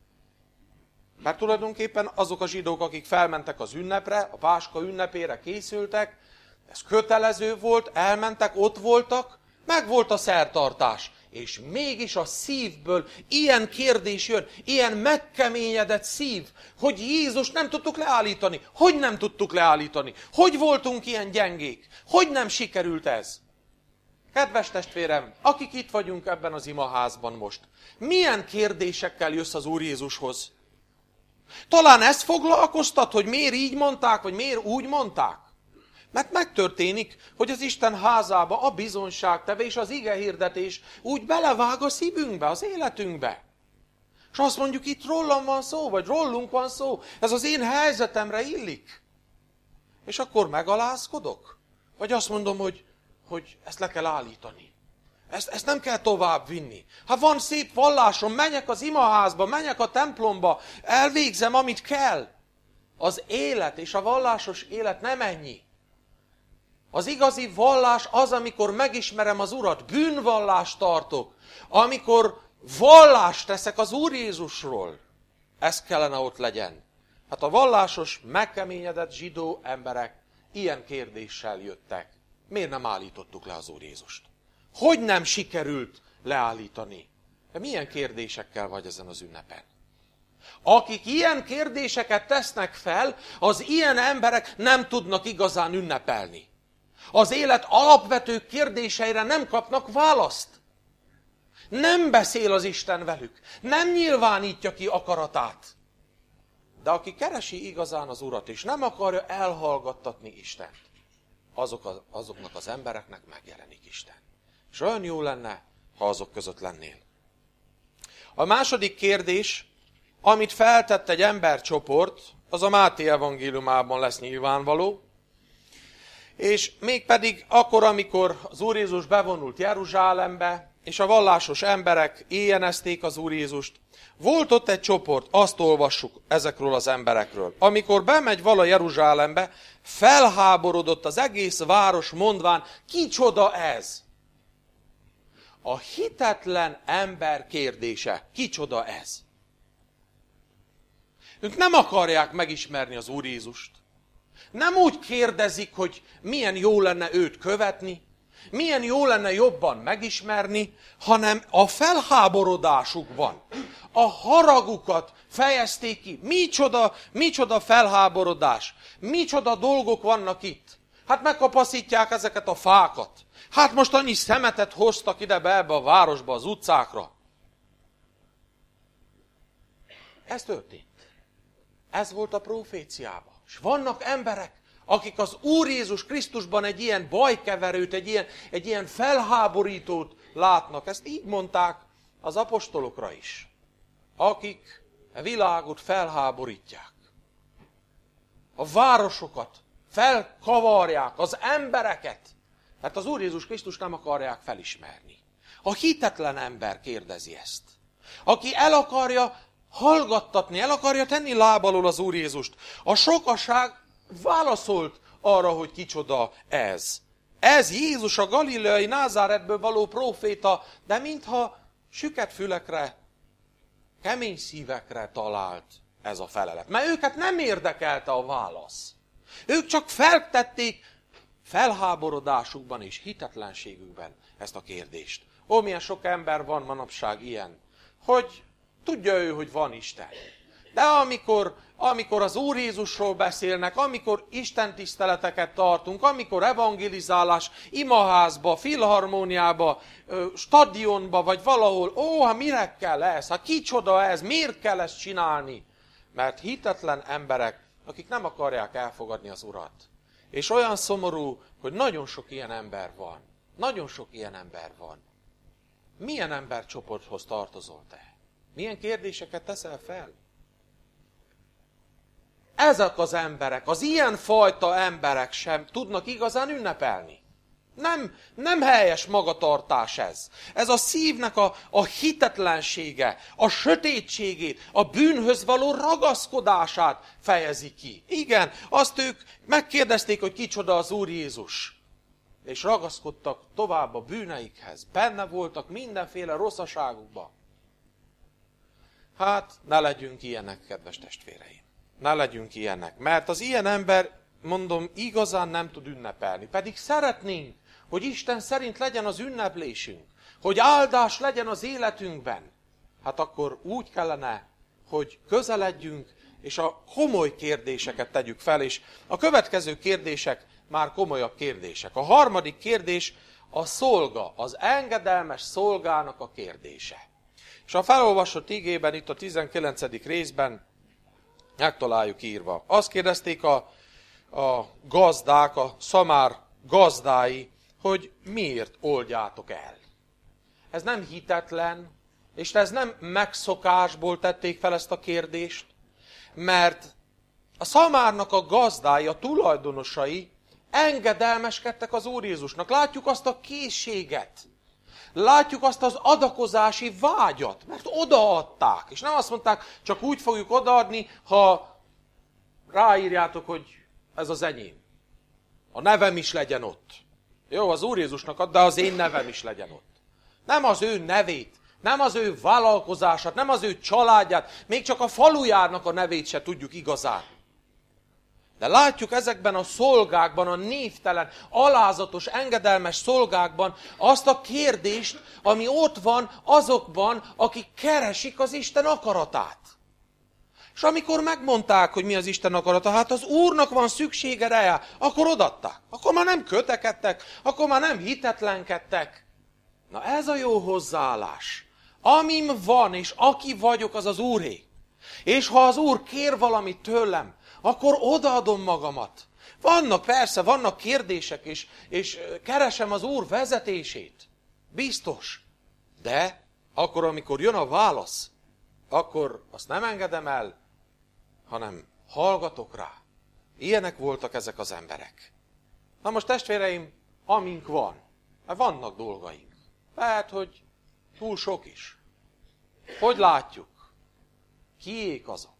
Mert tulajdonképpen azok a zsidók, akik felmentek az ünnepre, a Páska ünnepére készültek, ez kötelező volt, elmentek, ott voltak, meg volt a szertartás. És mégis a szívből ilyen kérdés jön, ilyen megkeményedett szív, hogy Jézus nem tudtuk leállítani. Hogy nem tudtuk leállítani? Hogy voltunk ilyen gyengék? Hogy nem sikerült ez? Kedves testvérem, akik itt vagyunk ebben az imaházban most, milyen kérdésekkel jössz az Úr Jézushoz? Talán ez foglalkoztat, hogy miért így mondták, vagy miért úgy mondták? Mert megtörténik, hogy az Isten házába a bizonyságtevés, az igehirdetés úgy belevág a szívünkbe, az életünkbe. És azt mondjuk, itt rólam van szó, vagy rólunk van szó, ez az én helyzetemre illik. És akkor megalázkodok? Vagy azt mondom, hogy ezt le kell állítani. Ezt nem kell tovább vinni. Ha van szép vallásom, menjek az imaházba, menjek a templomba, elvégzem, amit kell. Az élet és a vallásos élet nem ennyi. Az igazi vallás az, amikor megismerem az Urat, bűnvallást tartok, amikor vallást teszek az Úr Jézusról. Ez kellene ott legyen. Hát a vallásos, megkeményedett zsidó emberek ilyen kérdéssel jöttek. Miért nem állítottuk le az Úr Jézust? Hogy nem sikerült leállítani? De milyen kérdésekkel vagy ezen az ünnepen? Akik ilyen kérdéseket tesznek fel, az ilyen emberek nem tudnak igazán ünnepelni. Az élet alapvető kérdéseire nem kapnak választ. Nem beszél az Isten velük. Nem nyilvánítja ki akaratát. De aki keresi igazán az Urat, és nem akarja elhallgattatni Istent, azoknak az embereknek megjelenik Isten. És olyan jó lenne, ha azok között lennél. A második kérdés, amit feltett egy embercsoport, az a Máté evangéliumában lesz nyilvánvaló, és mégpedig akkor, amikor az Úr Jézus bevonult Jeruzsálembe, és a vallásos emberek éjjenezték az Úr Jézust, volt ott egy csoport, azt olvassuk ezekről az emberekről. Amikor bemegy vala Jeruzsálembe, felháborodott az egész város mondván, kicsoda ez? A hitetlen ember kérdése. Kicsoda ez? Ők nem akarják megismerni az Úr Jézust. Nem úgy kérdezik, hogy milyen jó lenne őt követni, milyen jó lenne jobban megismerni, hanem a felháborodásukban, a haragukat fejezték ki. Micsoda felháborodás, micsoda dolgok vannak itt. Hát megkapaszítják ezeket a fákat. Hát most annyi szemetet hoztak ide be ebbe a városba, az utcákra. Ez történt. Ez volt a proféciában. És vannak emberek, akik az Úr Jézus Krisztusban egy ilyen bajkeverőt, egy ilyen felháborítót látnak. Ezt így mondták az apostolokra is, akik a világot felháborítják. A városokat felkavarják, az embereket. Mert az Úr Jézus Krisztus nem akarják felismerni. A hitetlen ember kérdezi ezt. Aki el akarja hallgattatni, el akarja tenni láb alól az Úr Jézust. A sokaság válaszolt arra, hogy kicsoda ez. Ez Jézus a galileai Názáretből való próféta, de mintha süket fülekre, kemény szívekre talált ez a felelet. Mert őket nem érdekelte a válasz. Ők csak feltették felháborodásukban és hitetlenségükben ezt a kérdést. Ó, milyen sok ember van manapság ilyen, hogy tudja ő, hogy van Isten. De amikor az Úr Jézusról beszélnek, amikor Isten tiszteleteket tartunk, amikor evangelizálás, imaházba, filharmóniába, stadionba, vagy valahol, hát mire kell ez? Hát kicsoda ez? Miért kell ezt csinálni? Mert hitetlen emberek, akik nem akarják elfogadni az Urat. És olyan szomorú, hogy nagyon sok ilyen ember van. Nagyon sok ilyen ember van. Milyen embercsoporthoz tartozol te? Milyen kérdéseket teszel fel? Ezek az emberek, az ilyen fajta emberek sem tudnak igazán ünnepelni. Nem helyes magatartás ez. Ez a szívnek a hitetlensége, a sötétségét, a bűnhöz való ragaszkodását fejezi ki. Igen, azt ők megkérdezték, hogy kicsoda az Úr Jézus. És ragaszkodtak tovább a bűneikhez. Benne voltak mindenféle rosszaságukba. Hát, ne legyünk ilyenek, kedves testvéreim. Ne legyünk ilyenek, mert az ilyen ember, mondom, igazán nem tud ünnepelni. Pedig szeretnénk, hogy Isten szerint legyen az ünneplésünk, hogy áldás legyen az életünkben. Hát akkor úgy kellene, hogy közeledjünk, és a komoly kérdéseket tegyük fel, és a következő kérdések már komolyabb kérdések. A harmadik kérdés a szolga, az engedelmes szolgának a kérdése. És a felolvasott igében, itt a 19. részben megtaláljuk írva. Azt kérdezték a gazdák, a szamár gazdái, hogy miért oldjátok el. Ez nem hitetlen, és ez nem megszokásból tették fel ezt a kérdést, mert a szamárnak a gazdái, a tulajdonosai engedelmeskedtek az Úr Jézusnak. Látjuk azt a készséget, látjuk azt az adakozási vágyat, mert odaadták. És nem azt mondták, csak úgy fogjuk odaadni, ha ráírjátok, hogy ez az enyém. A nevem is legyen ott. Jó, az Úr Jézusnak ad, de az én nevem is legyen ott. Nem az ő nevét, nem az ő vállalkozását, nem az ő családját, még csak a falujának a nevét se tudjuk igazán. De látjuk ezekben a szolgákban, a névtelen, alázatos, engedelmes szolgákban azt a kérdést, ami ott van azokban, akik keresik az Isten akaratát. És amikor megmondták, hogy mi az Isten akarata, hát az Úrnak van szüksége rá, akkor odaadták. Akkor már nem kötekedtek, akkor már nem hitetlenkedtek. Na ez a jó hozzáállás. Amim van, és aki vagyok, az az Úré. És ha az Úr kér valamit tőlem, akkor odaadom magamat. Vannak kérdések, és keresem az Úr vezetését. Biztos. De akkor, amikor jön a válasz, akkor azt nem engedem el, hanem hallgatok rá. Ilyenek voltak ezek az emberek. Na most testvéreim, amink van, mert vannak dolgaink. Lehet, hogy túl sok is. Hogy látjuk? Kiék azok?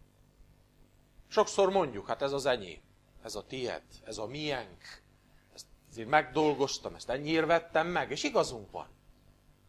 Sokszor mondjuk, hát ez az enyém, ez a tied, ez a miénk. Ezt ezért megdolgoztam, ezt ennyiért vettem meg, és igazunk van.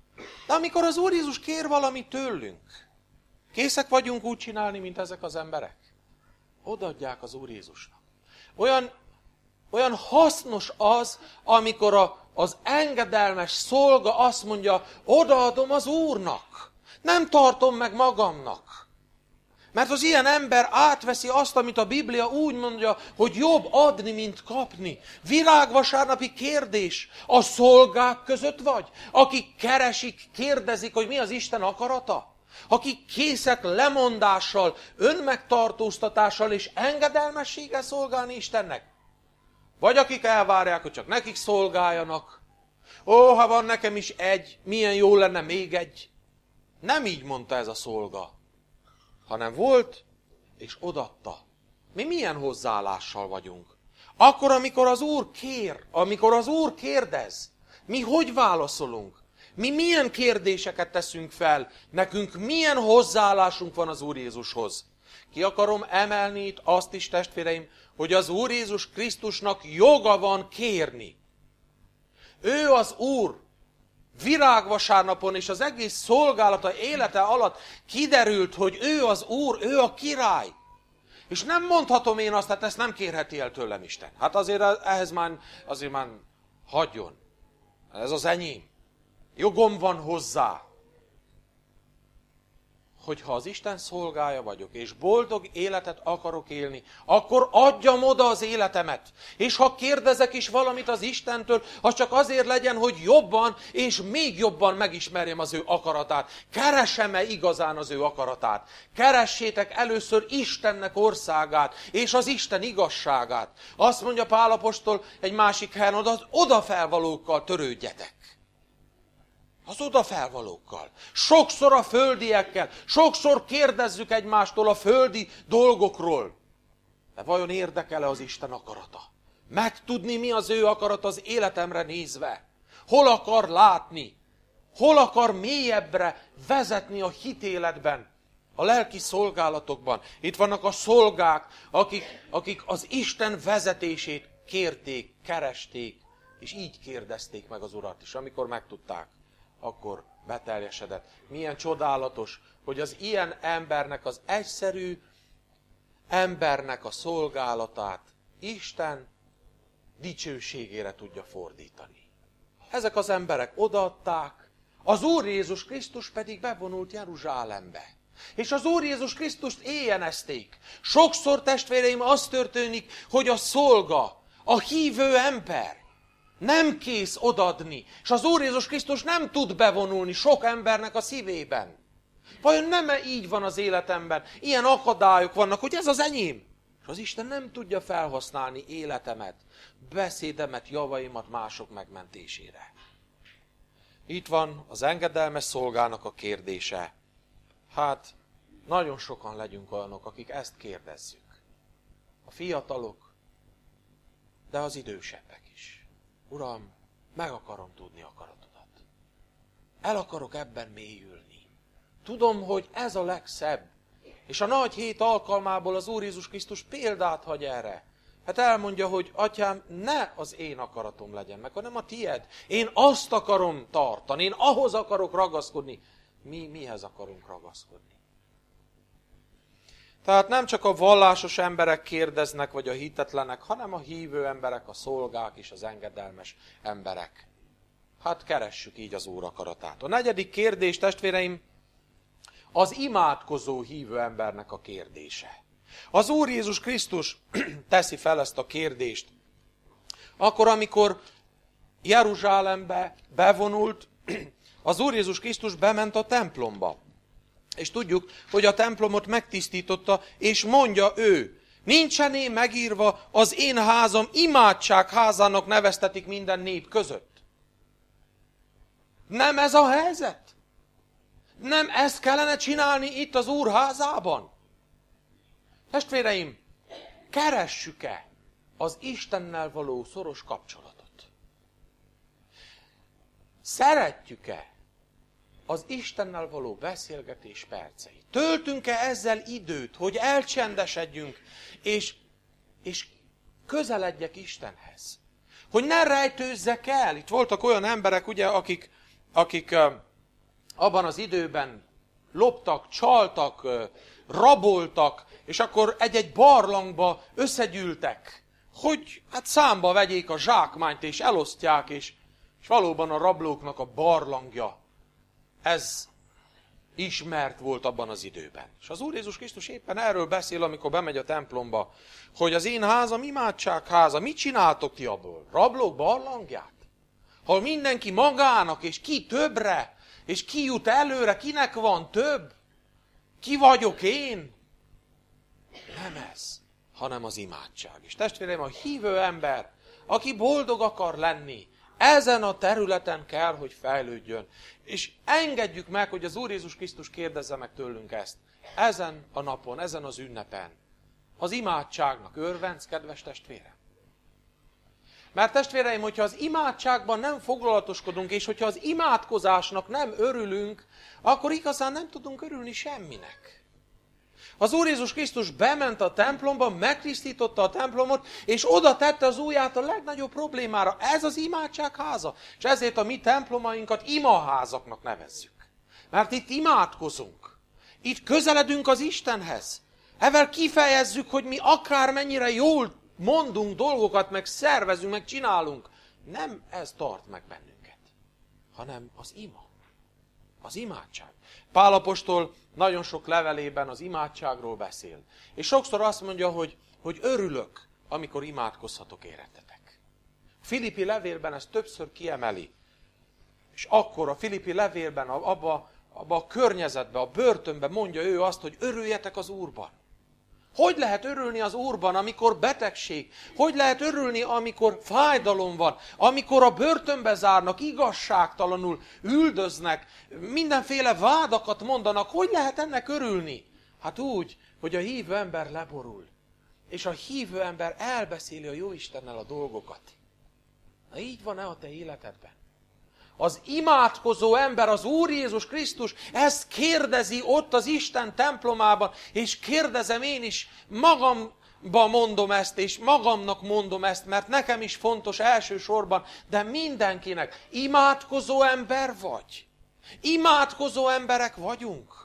De amikor az Úr Jézus kér valamit tőlünk, készek vagyunk úgy csinálni, mint ezek az emberek? Odaadják az Úr Jézusnak. Olyan hasznos az, amikor az engedelmes szolga azt mondja, odaadom az Úrnak. Nem tartom meg magamnak. Mert az ilyen ember átveszi azt, amit a Biblia úgy mondja, hogy jobb adni, mint kapni. Virágvasárnapi kérdés. A szolgák között vagy? Akik keresik, kérdezik, hogy mi az Isten akarata? Akik készek lemondással, önmegtartóztatással és engedelmességgel szolgálni Istennek? Vagy akik elvárják, hogy csak nekik szolgáljanak. Ó, ha van nekem is egy, milyen jó lenne még egy. Nem így mondta ez a szolga, hanem volt, és odatta. Mi milyen hozzáállással vagyunk? Akkor, amikor az Úr kér, amikor az Úr kérdez, mi hogy válaszolunk? Mi milyen kérdéseket teszünk fel? Nekünk milyen hozzáállásunk van az Úr Jézushoz? Ki akarom emelni itt azt is, testvéreim, hogy az Úr Jézus Krisztusnak joga van kérni. Ő az Úr. Virágvasárnapon és az egész szolgálata élete alatt kiderült, hogy ő az Úr, ő a király. És nem mondhatom én azt, hát ezt nem kérheti el tőlem Isten. Hát azért ehhez már hagyjon. Ez az enyém. Jogom van hozzá. Hogyha az Isten szolgája vagyok, és boldog életet akarok élni, akkor adjam oda az életemet. És ha kérdezek is valamit az Istentől, az csak azért legyen, hogy jobban és még jobban megismerjem az ő akaratát. Keresem-e igazán az ő akaratát? Keressétek először Istennek országát, és az Isten igazságát. Azt mondja Pál apostol egy másik helyen, az odafelvalókkal törődjetek. Az odafelvalókkal. Sokszor a földiekkel, sokszor kérdezzük egymástól a földi dolgokról. De vajon érdekel-e az Isten akarata? Megtudni, mi az ő akarat az életemre nézve? Hol akar látni? Hol akar mélyebbre vezetni a hitéletben? A lelki szolgálatokban. Itt vannak a szolgák, akik az Isten vezetését kérték, keresték, és így kérdezték meg az Urat is, amikor megtudták. Akkor beteljesedett. Milyen csodálatos, hogy az ilyen embernek, az egyszerű embernek a szolgálatát Isten dicsőségére tudja fordítani. Ezek az emberek odaadták, az Úr Jézus Krisztus pedig bevonult Jeruzsálembe. És az Úr Jézus Krisztust éjjenezték. Sokszor, testvéreim, az történik, hogy a szolga, a hívő ember nem kész odaadni, és az Úr Jézus Krisztus nem tud bevonulni sok embernek a szívében. Vajon nem-e így van az életemben? Ilyen akadályok vannak, hogy ez az enyém. És az Isten nem tudja felhasználni életemet, beszédemet, javaimat mások megmentésére. Itt van az engedelmes szolgának a kérdése. Hát, nagyon sokan legyünk olyanok, akik ezt kérdezzük. A fiatalok, de az idősebbek is. Uram, meg akarom tudni akaratodat. El akarok ebben mélyülni. Tudom, hogy ez a legszebb. És a nagy hét alkalmából az Úr Jézus Krisztus példát hagy erre. Hát elmondja, hogy Atyám, ne az én akaratom legyen meg, hanem a tied. Én azt akarom tartani, én ahhoz akarok ragaszkodni. Mi mihez akarunk ragaszkodni? Tehát nem csak a vallásos emberek kérdeznek, vagy a hitetlenek, hanem a hívő emberek, a szolgák és az engedelmes emberek. Hát keressük így az Úr akaratát. A negyedik kérdés, testvéreim, az imádkozó hívő embernek a kérdése. Az Úr Jézus Krisztus teszi fel ezt a kérdést. Akkor, amikor Jeruzsálembe bevonult, az Úr Jézus Krisztus bement a templomba. És tudjuk, hogy a templomot megtisztította, és mondja ő, nincsené megírva, az én házam imádság házának neveztetik minden nép között. Nem ez a helyzet? Nem ezt kellene csinálni itt az Úr házában? Testvéreim, keressük-e az Istennel való szoros kapcsolatot? Szeretjük-e az Istennel való beszélgetés perceit? Töltünk-e ezzel időt, hogy elcsendesedjünk, és közeledjek Istenhez? Hogy ne rejtőzzek el. Itt voltak olyan emberek, ugye, akik abban az időben loptak, csaltak, raboltak, és akkor egy-egy barlangba összegyűltek, hogy hát számba vegyék a zsákmányt, és elosztják, és valóban a rablóknak a barlangja, ez ismert volt abban az időben. És az Úr Jézus Krisztus éppen erről beszél, amikor bemegy a templomba, hogy az én házam imádságháza, mit csináltok ti abból? Rablók barlangját? Hol mindenki magának, és ki többre, és ki jut előre, kinek van több? Ki vagyok én? Nem ez, hanem az imádság. És testvéreim, a hívő ember, aki boldog akar lenni, ezen a területen kell, hogy fejlődjön. És engedjük meg, hogy az Úr Jézus Krisztus kérdezze meg tőlünk ezt. Ezen a napon, ezen az ünnepen. Az imádságnak örvendsz, kedves testvérem? Mert testvéreim, hogyha az imádságban nem foglalatoskodunk, és hogyha az imádkozásnak nem örülünk, akkor igazán nem tudunk örülni semminek. Az Úr Jézus Krisztus bement a templomba, megtisztította a templomot, és oda tette az ujját a legnagyobb problémára. Ez az imádság háza. És ezért a mi templomainkat imaházaknak nevezzük. Mert itt imádkozunk. Itt közeledünk az Istenhez. Ezzel kifejezzük, hogy mi akármennyire jól mondunk dolgokat, meg szervezünk, meg csinálunk. Nem ez tart meg bennünket, hanem az ima. Az imádság. Pál apostol nagyon sok levelében az imádságról beszél. És sokszor azt mondja, hogy örülök, amikor imádkozhatok érettetek. A Filippi levélben ezt többször kiemeli. És akkor a Filippi levélben, abba a környezetben, a börtönben mondja ő azt, hogy örüljetek az Úrban. Hogy lehet örülni az Úrban, amikor betegség? Hogy lehet örülni, amikor fájdalom van? Amikor a börtönbe zárnak, igazságtalanul üldöznek, mindenféle vádakat mondanak. Hogy lehet ennek örülni? Hát úgy, hogy a hívő ember leborul. És a hívő ember elbeszéli a Jóistennel a dolgokat. Na így van-e a te életedben? Az imádkozó ember, az Úr Jézus Krisztus ezt kérdezi ott az Isten templomában, és kérdezem én is, magamba mondom ezt, és magamnak mondom ezt, mert nekem is fontos elsősorban, de mindenkinek. Imádkozó ember vagy? Imádkozó emberek vagyunk?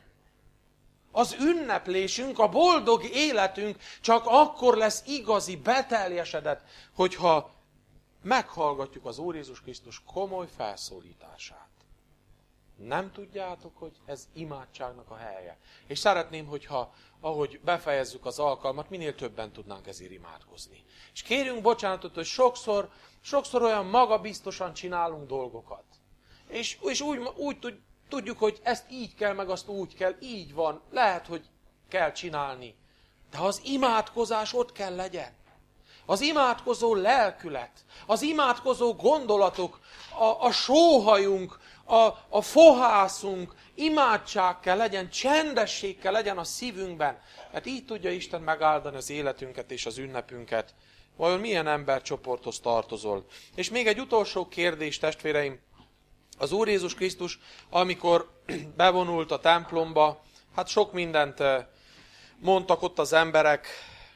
Az ünneplésünk, a boldog életünk csak akkor lesz igazi, beteljesedett, hogyha meghallgatjuk az Úr Jézus Krisztus komoly felszólítását. Nem tudjátok, hogy ez imádságnak a helye. És szeretném, hogyha, ahogy befejezzük az alkalmat, minél többen tudnánk ezért imádkozni. És kérjünk bocsánatot, hogy sokszor olyan magabiztosan csinálunk dolgokat. És úgy tudjuk, hogy ezt így kell, meg azt úgy kell, így van, lehet, hogy kell csinálni. De az imádkozás ott kell legyen. Az imádkozó lelkület, az imádkozó gondolatok, a sóhajunk, a fohászunk, imádság kell legyen, csendesség kell legyen a szívünkben. Mert így tudja Isten megáldani az életünket és az ünnepünket. Vajon milyen embercsoporthoz tartozol? És még egy utolsó kérdés, testvéreim. Az Úr Jézus Krisztus, amikor bevonult a templomba, hát sok mindent mondtak ott az emberek.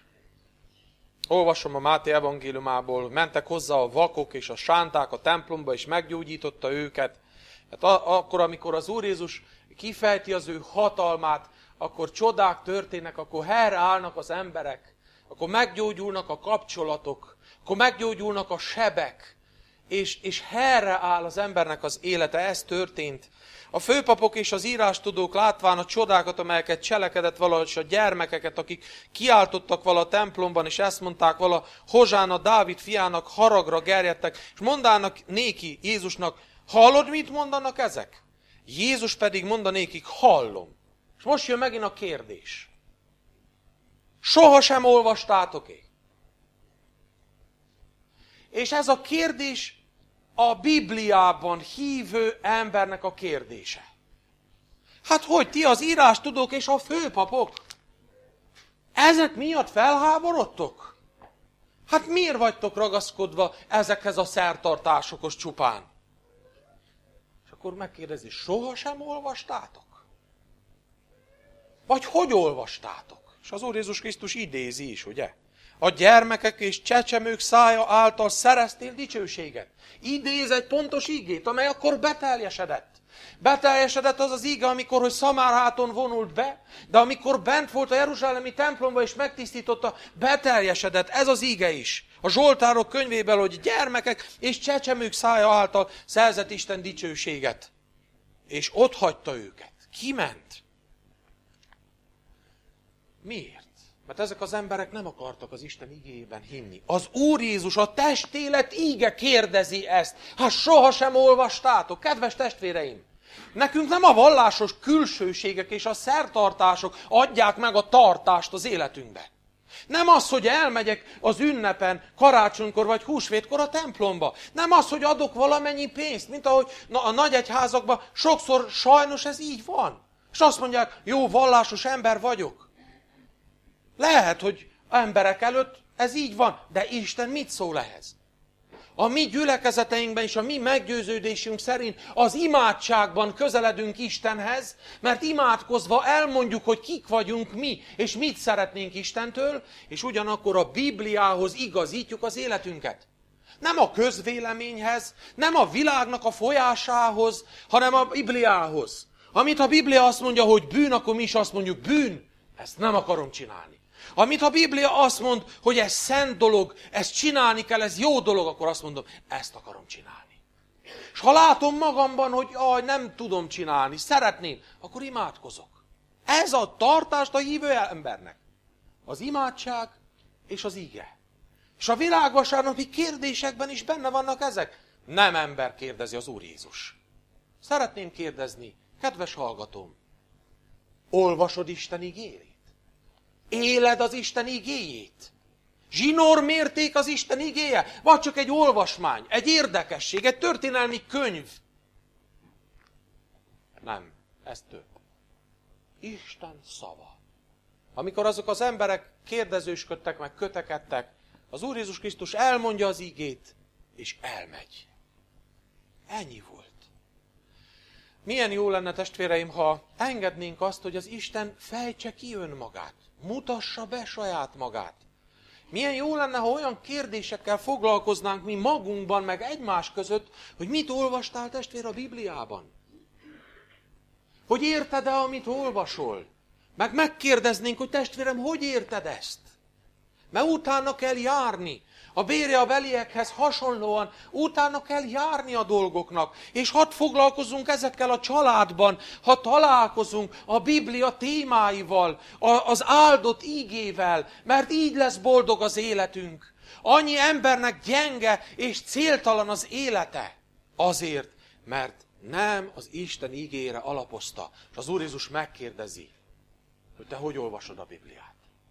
Olvasom a Máté evangéliumából, mentek hozzá a vakok és a sánták a templomba, és meggyógyította őket. Hát akkor, amikor az Úr Jézus kifejti az ő hatalmát, akkor csodák történnek, akkor helyreállnak az emberek, akkor meggyógyulnak a kapcsolatok, akkor meggyógyulnak a sebek, és helyreáll az embernek az élete. Ez történt. A főpapok és az írástudók látván a csodákat, amelyeket cselekedett vala, és a gyermekeket, akik kiáltottak vala a templomban, és ezt mondták vala, Hozsána Dávid fiának, haragra gerjedtek, és mondának néki Jézusnak, hallod, mit mondanak ezek? Jézus pedig mondanékik, hallom. És most jön megint a kérdés. Sohasem olvastátok-e? És ez a kérdés a Bibliában hívő embernek a kérdése. Hát hogy ti az írástudók és a főpapok? Ezek miatt felháborodtok? Hát miért vagytok ragaszkodva ezekhez a szertartásokhoz csupán? És akkor megkérdezi, sohasem olvastátok? Vagy hogy olvastátok? És az Úr Jézus Krisztus idézi is, ugye? a gyermekek és csecsemők szája által szereztél dicsőséget. Idéz egy pontos ígét, amely akkor beteljesedett. Beteljesedett az az íge, amikor, hogy Szamárháton vonult be, de amikor bent volt a jeruzsálemi templomba és megtisztította, beteljesedett. Ez az íge is. A Zsoltárok könyvében, hogy gyermekek és csecsemők szája által szerzett Isten dicsőséget. És ott hagyta őket. Kiment. Miért? Mert ezek az emberek nem akartak az Isten igéjében hinni. Az Úr Jézus, a testélet íge kérdezi ezt. Hát sohasem olvastátok, kedves testvéreim! Nekünk nem a vallásos külsőségek és a szertartások adják meg a tartást az életünkbe. Nem az, hogy elmegyek az ünnepen, karácsonykor vagy húsvétkor a templomba. Nem az, hogy adok valamennyi pénzt, mint ahogy a nagyegyházakban sokszor sajnos ez így van. És azt mondják, jó, vallásos ember vagyok. Lehet, hogy emberek előtt ez így van, de Isten mit szól ehhez? A mi gyülekezeteinkben és a mi meggyőződésünk szerint az imádságban közeledünk Istenhez, mert imádkozva elmondjuk, hogy kik vagyunk mi, és mit szeretnénk Istentől, és ugyanakkor a Bibliához igazítjuk az életünket. Nem a közvéleményhez, nem a világnak a folyásához, hanem a Bibliához. Amit a Biblia azt mondja, hogy bűn, akkor mi is azt mondjuk, bűn, ezt nem akarom csinálni. Amit a Biblia azt mond, hogy ez szent dolog, ezt csinálni kell, ez jó dolog, akkor azt mondom, ezt akarom csinálni. És ha látom magamban, hogy nem tudom csinálni, szeretném, akkor imádkozok. Ez a tartást a hívő embernek. Az imádság és az ige. És a világvasárnapi kérdésekben is benne vannak ezek. Nem ember kérdezi az Úr Jézus. Szeretném kérdezni, kedves hallgatóm, olvasod Isten igéjét? Éled az Isten igéjét? Zsinór mérték az Isten igéje? Vagy csak egy olvasmány, egy érdekesség, egy történelmi könyv? Nem, ez több. Isten szava. Amikor azok az emberek kérdezősködtek, meg kötekedtek, az Úr Jézus Krisztus elmondja az igét, és elmegy. Ennyi volt. Milyen jó lenne, testvéreim, ha engednénk azt, hogy az Isten fejtse ki önmagát, mutassa be saját magát. Milyen jó lenne, ha olyan kérdésekkel foglalkoznánk mi magunkban, meg egymás között, hogy mit olvastál, testvér, a Bibliában. Hogy érted-e, amit olvasol? Meg megkérdeznénk, hogy testvérem, hogy érted ezt? Mert utána kell járni. A Béreabeliekhez hasonlóan utána kell járni a dolgoknak. És hadd foglalkozzunk ezekkel a családban, ha találkozunk a Biblia témáival, az áldott ígével, mert így lesz boldog az életünk. Annyi embernek gyenge és céltalan az élete. Azért, mert nem az Isten ígére alapozta. És az Úr Jézus megkérdezi, hogy te hogy olvasod a Bibliát.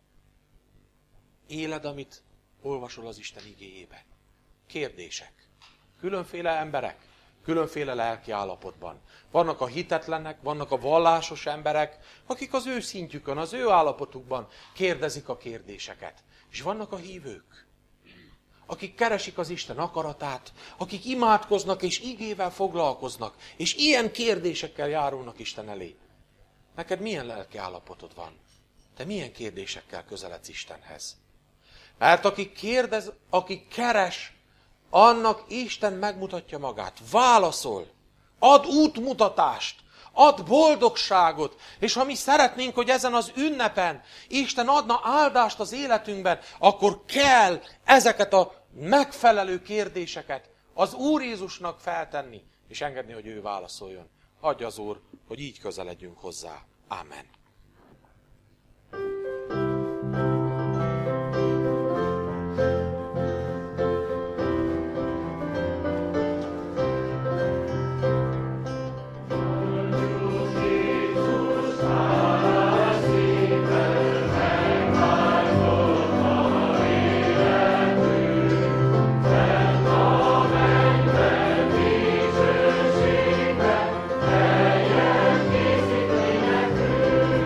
Éled, amit olvasol az Isten igéjében. Kérdések. Különféle emberek, különféle lelki állapotban. Vannak a hitetlenek, vannak a vallásos emberek, akik az ő szintjükön, az ő állapotukban kérdezik a kérdéseket. És vannak a hívők, akik keresik az Isten akaratát, akik imádkoznak és igével foglalkoznak, és ilyen kérdésekkel járulnak Isten elé. Neked milyen lelki állapotod van? Te milyen kérdésekkel közeledsz Istenhez? Mert aki kérdez, aki keres, annak Isten megmutatja magát, válaszol, ad útmutatást, ad boldogságot, és ha mi szeretnénk, hogy ezen az ünnepen Isten adna áldást az életünkben, akkor kell ezeket a megfelelő kérdéseket az Úr Jézusnak feltenni, és engedni, hogy ő válaszoljon. Adja az Úr, hogy így közeledjünk hozzá. Ámen. Thank you.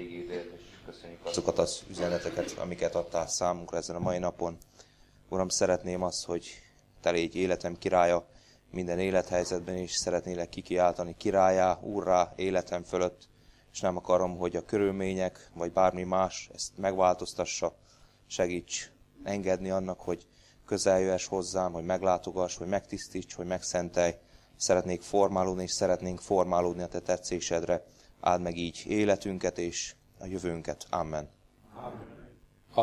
igédért, és köszönjük azokat az üzeneteket, amiket adtál számunkra ezen a mai napon. Uram, szeretném azt, hogy Te légy életem királya minden élethelyzetben, és szeretnélek kikiáltani királyá, úrrá életem fölött, és nem akarom, hogy a körülmények, vagy bármi más ezt megváltoztassa. Segíts engedni annak, hogy közel jöhess hozzám, hogy meglátogass, hogy megtisztíts, hogy megszentelj. Szeretnék formálódni, és szeretnénk formálódni a Te tetszésedre. Áld meg így életünket és a jövőnket. Amen. Amen.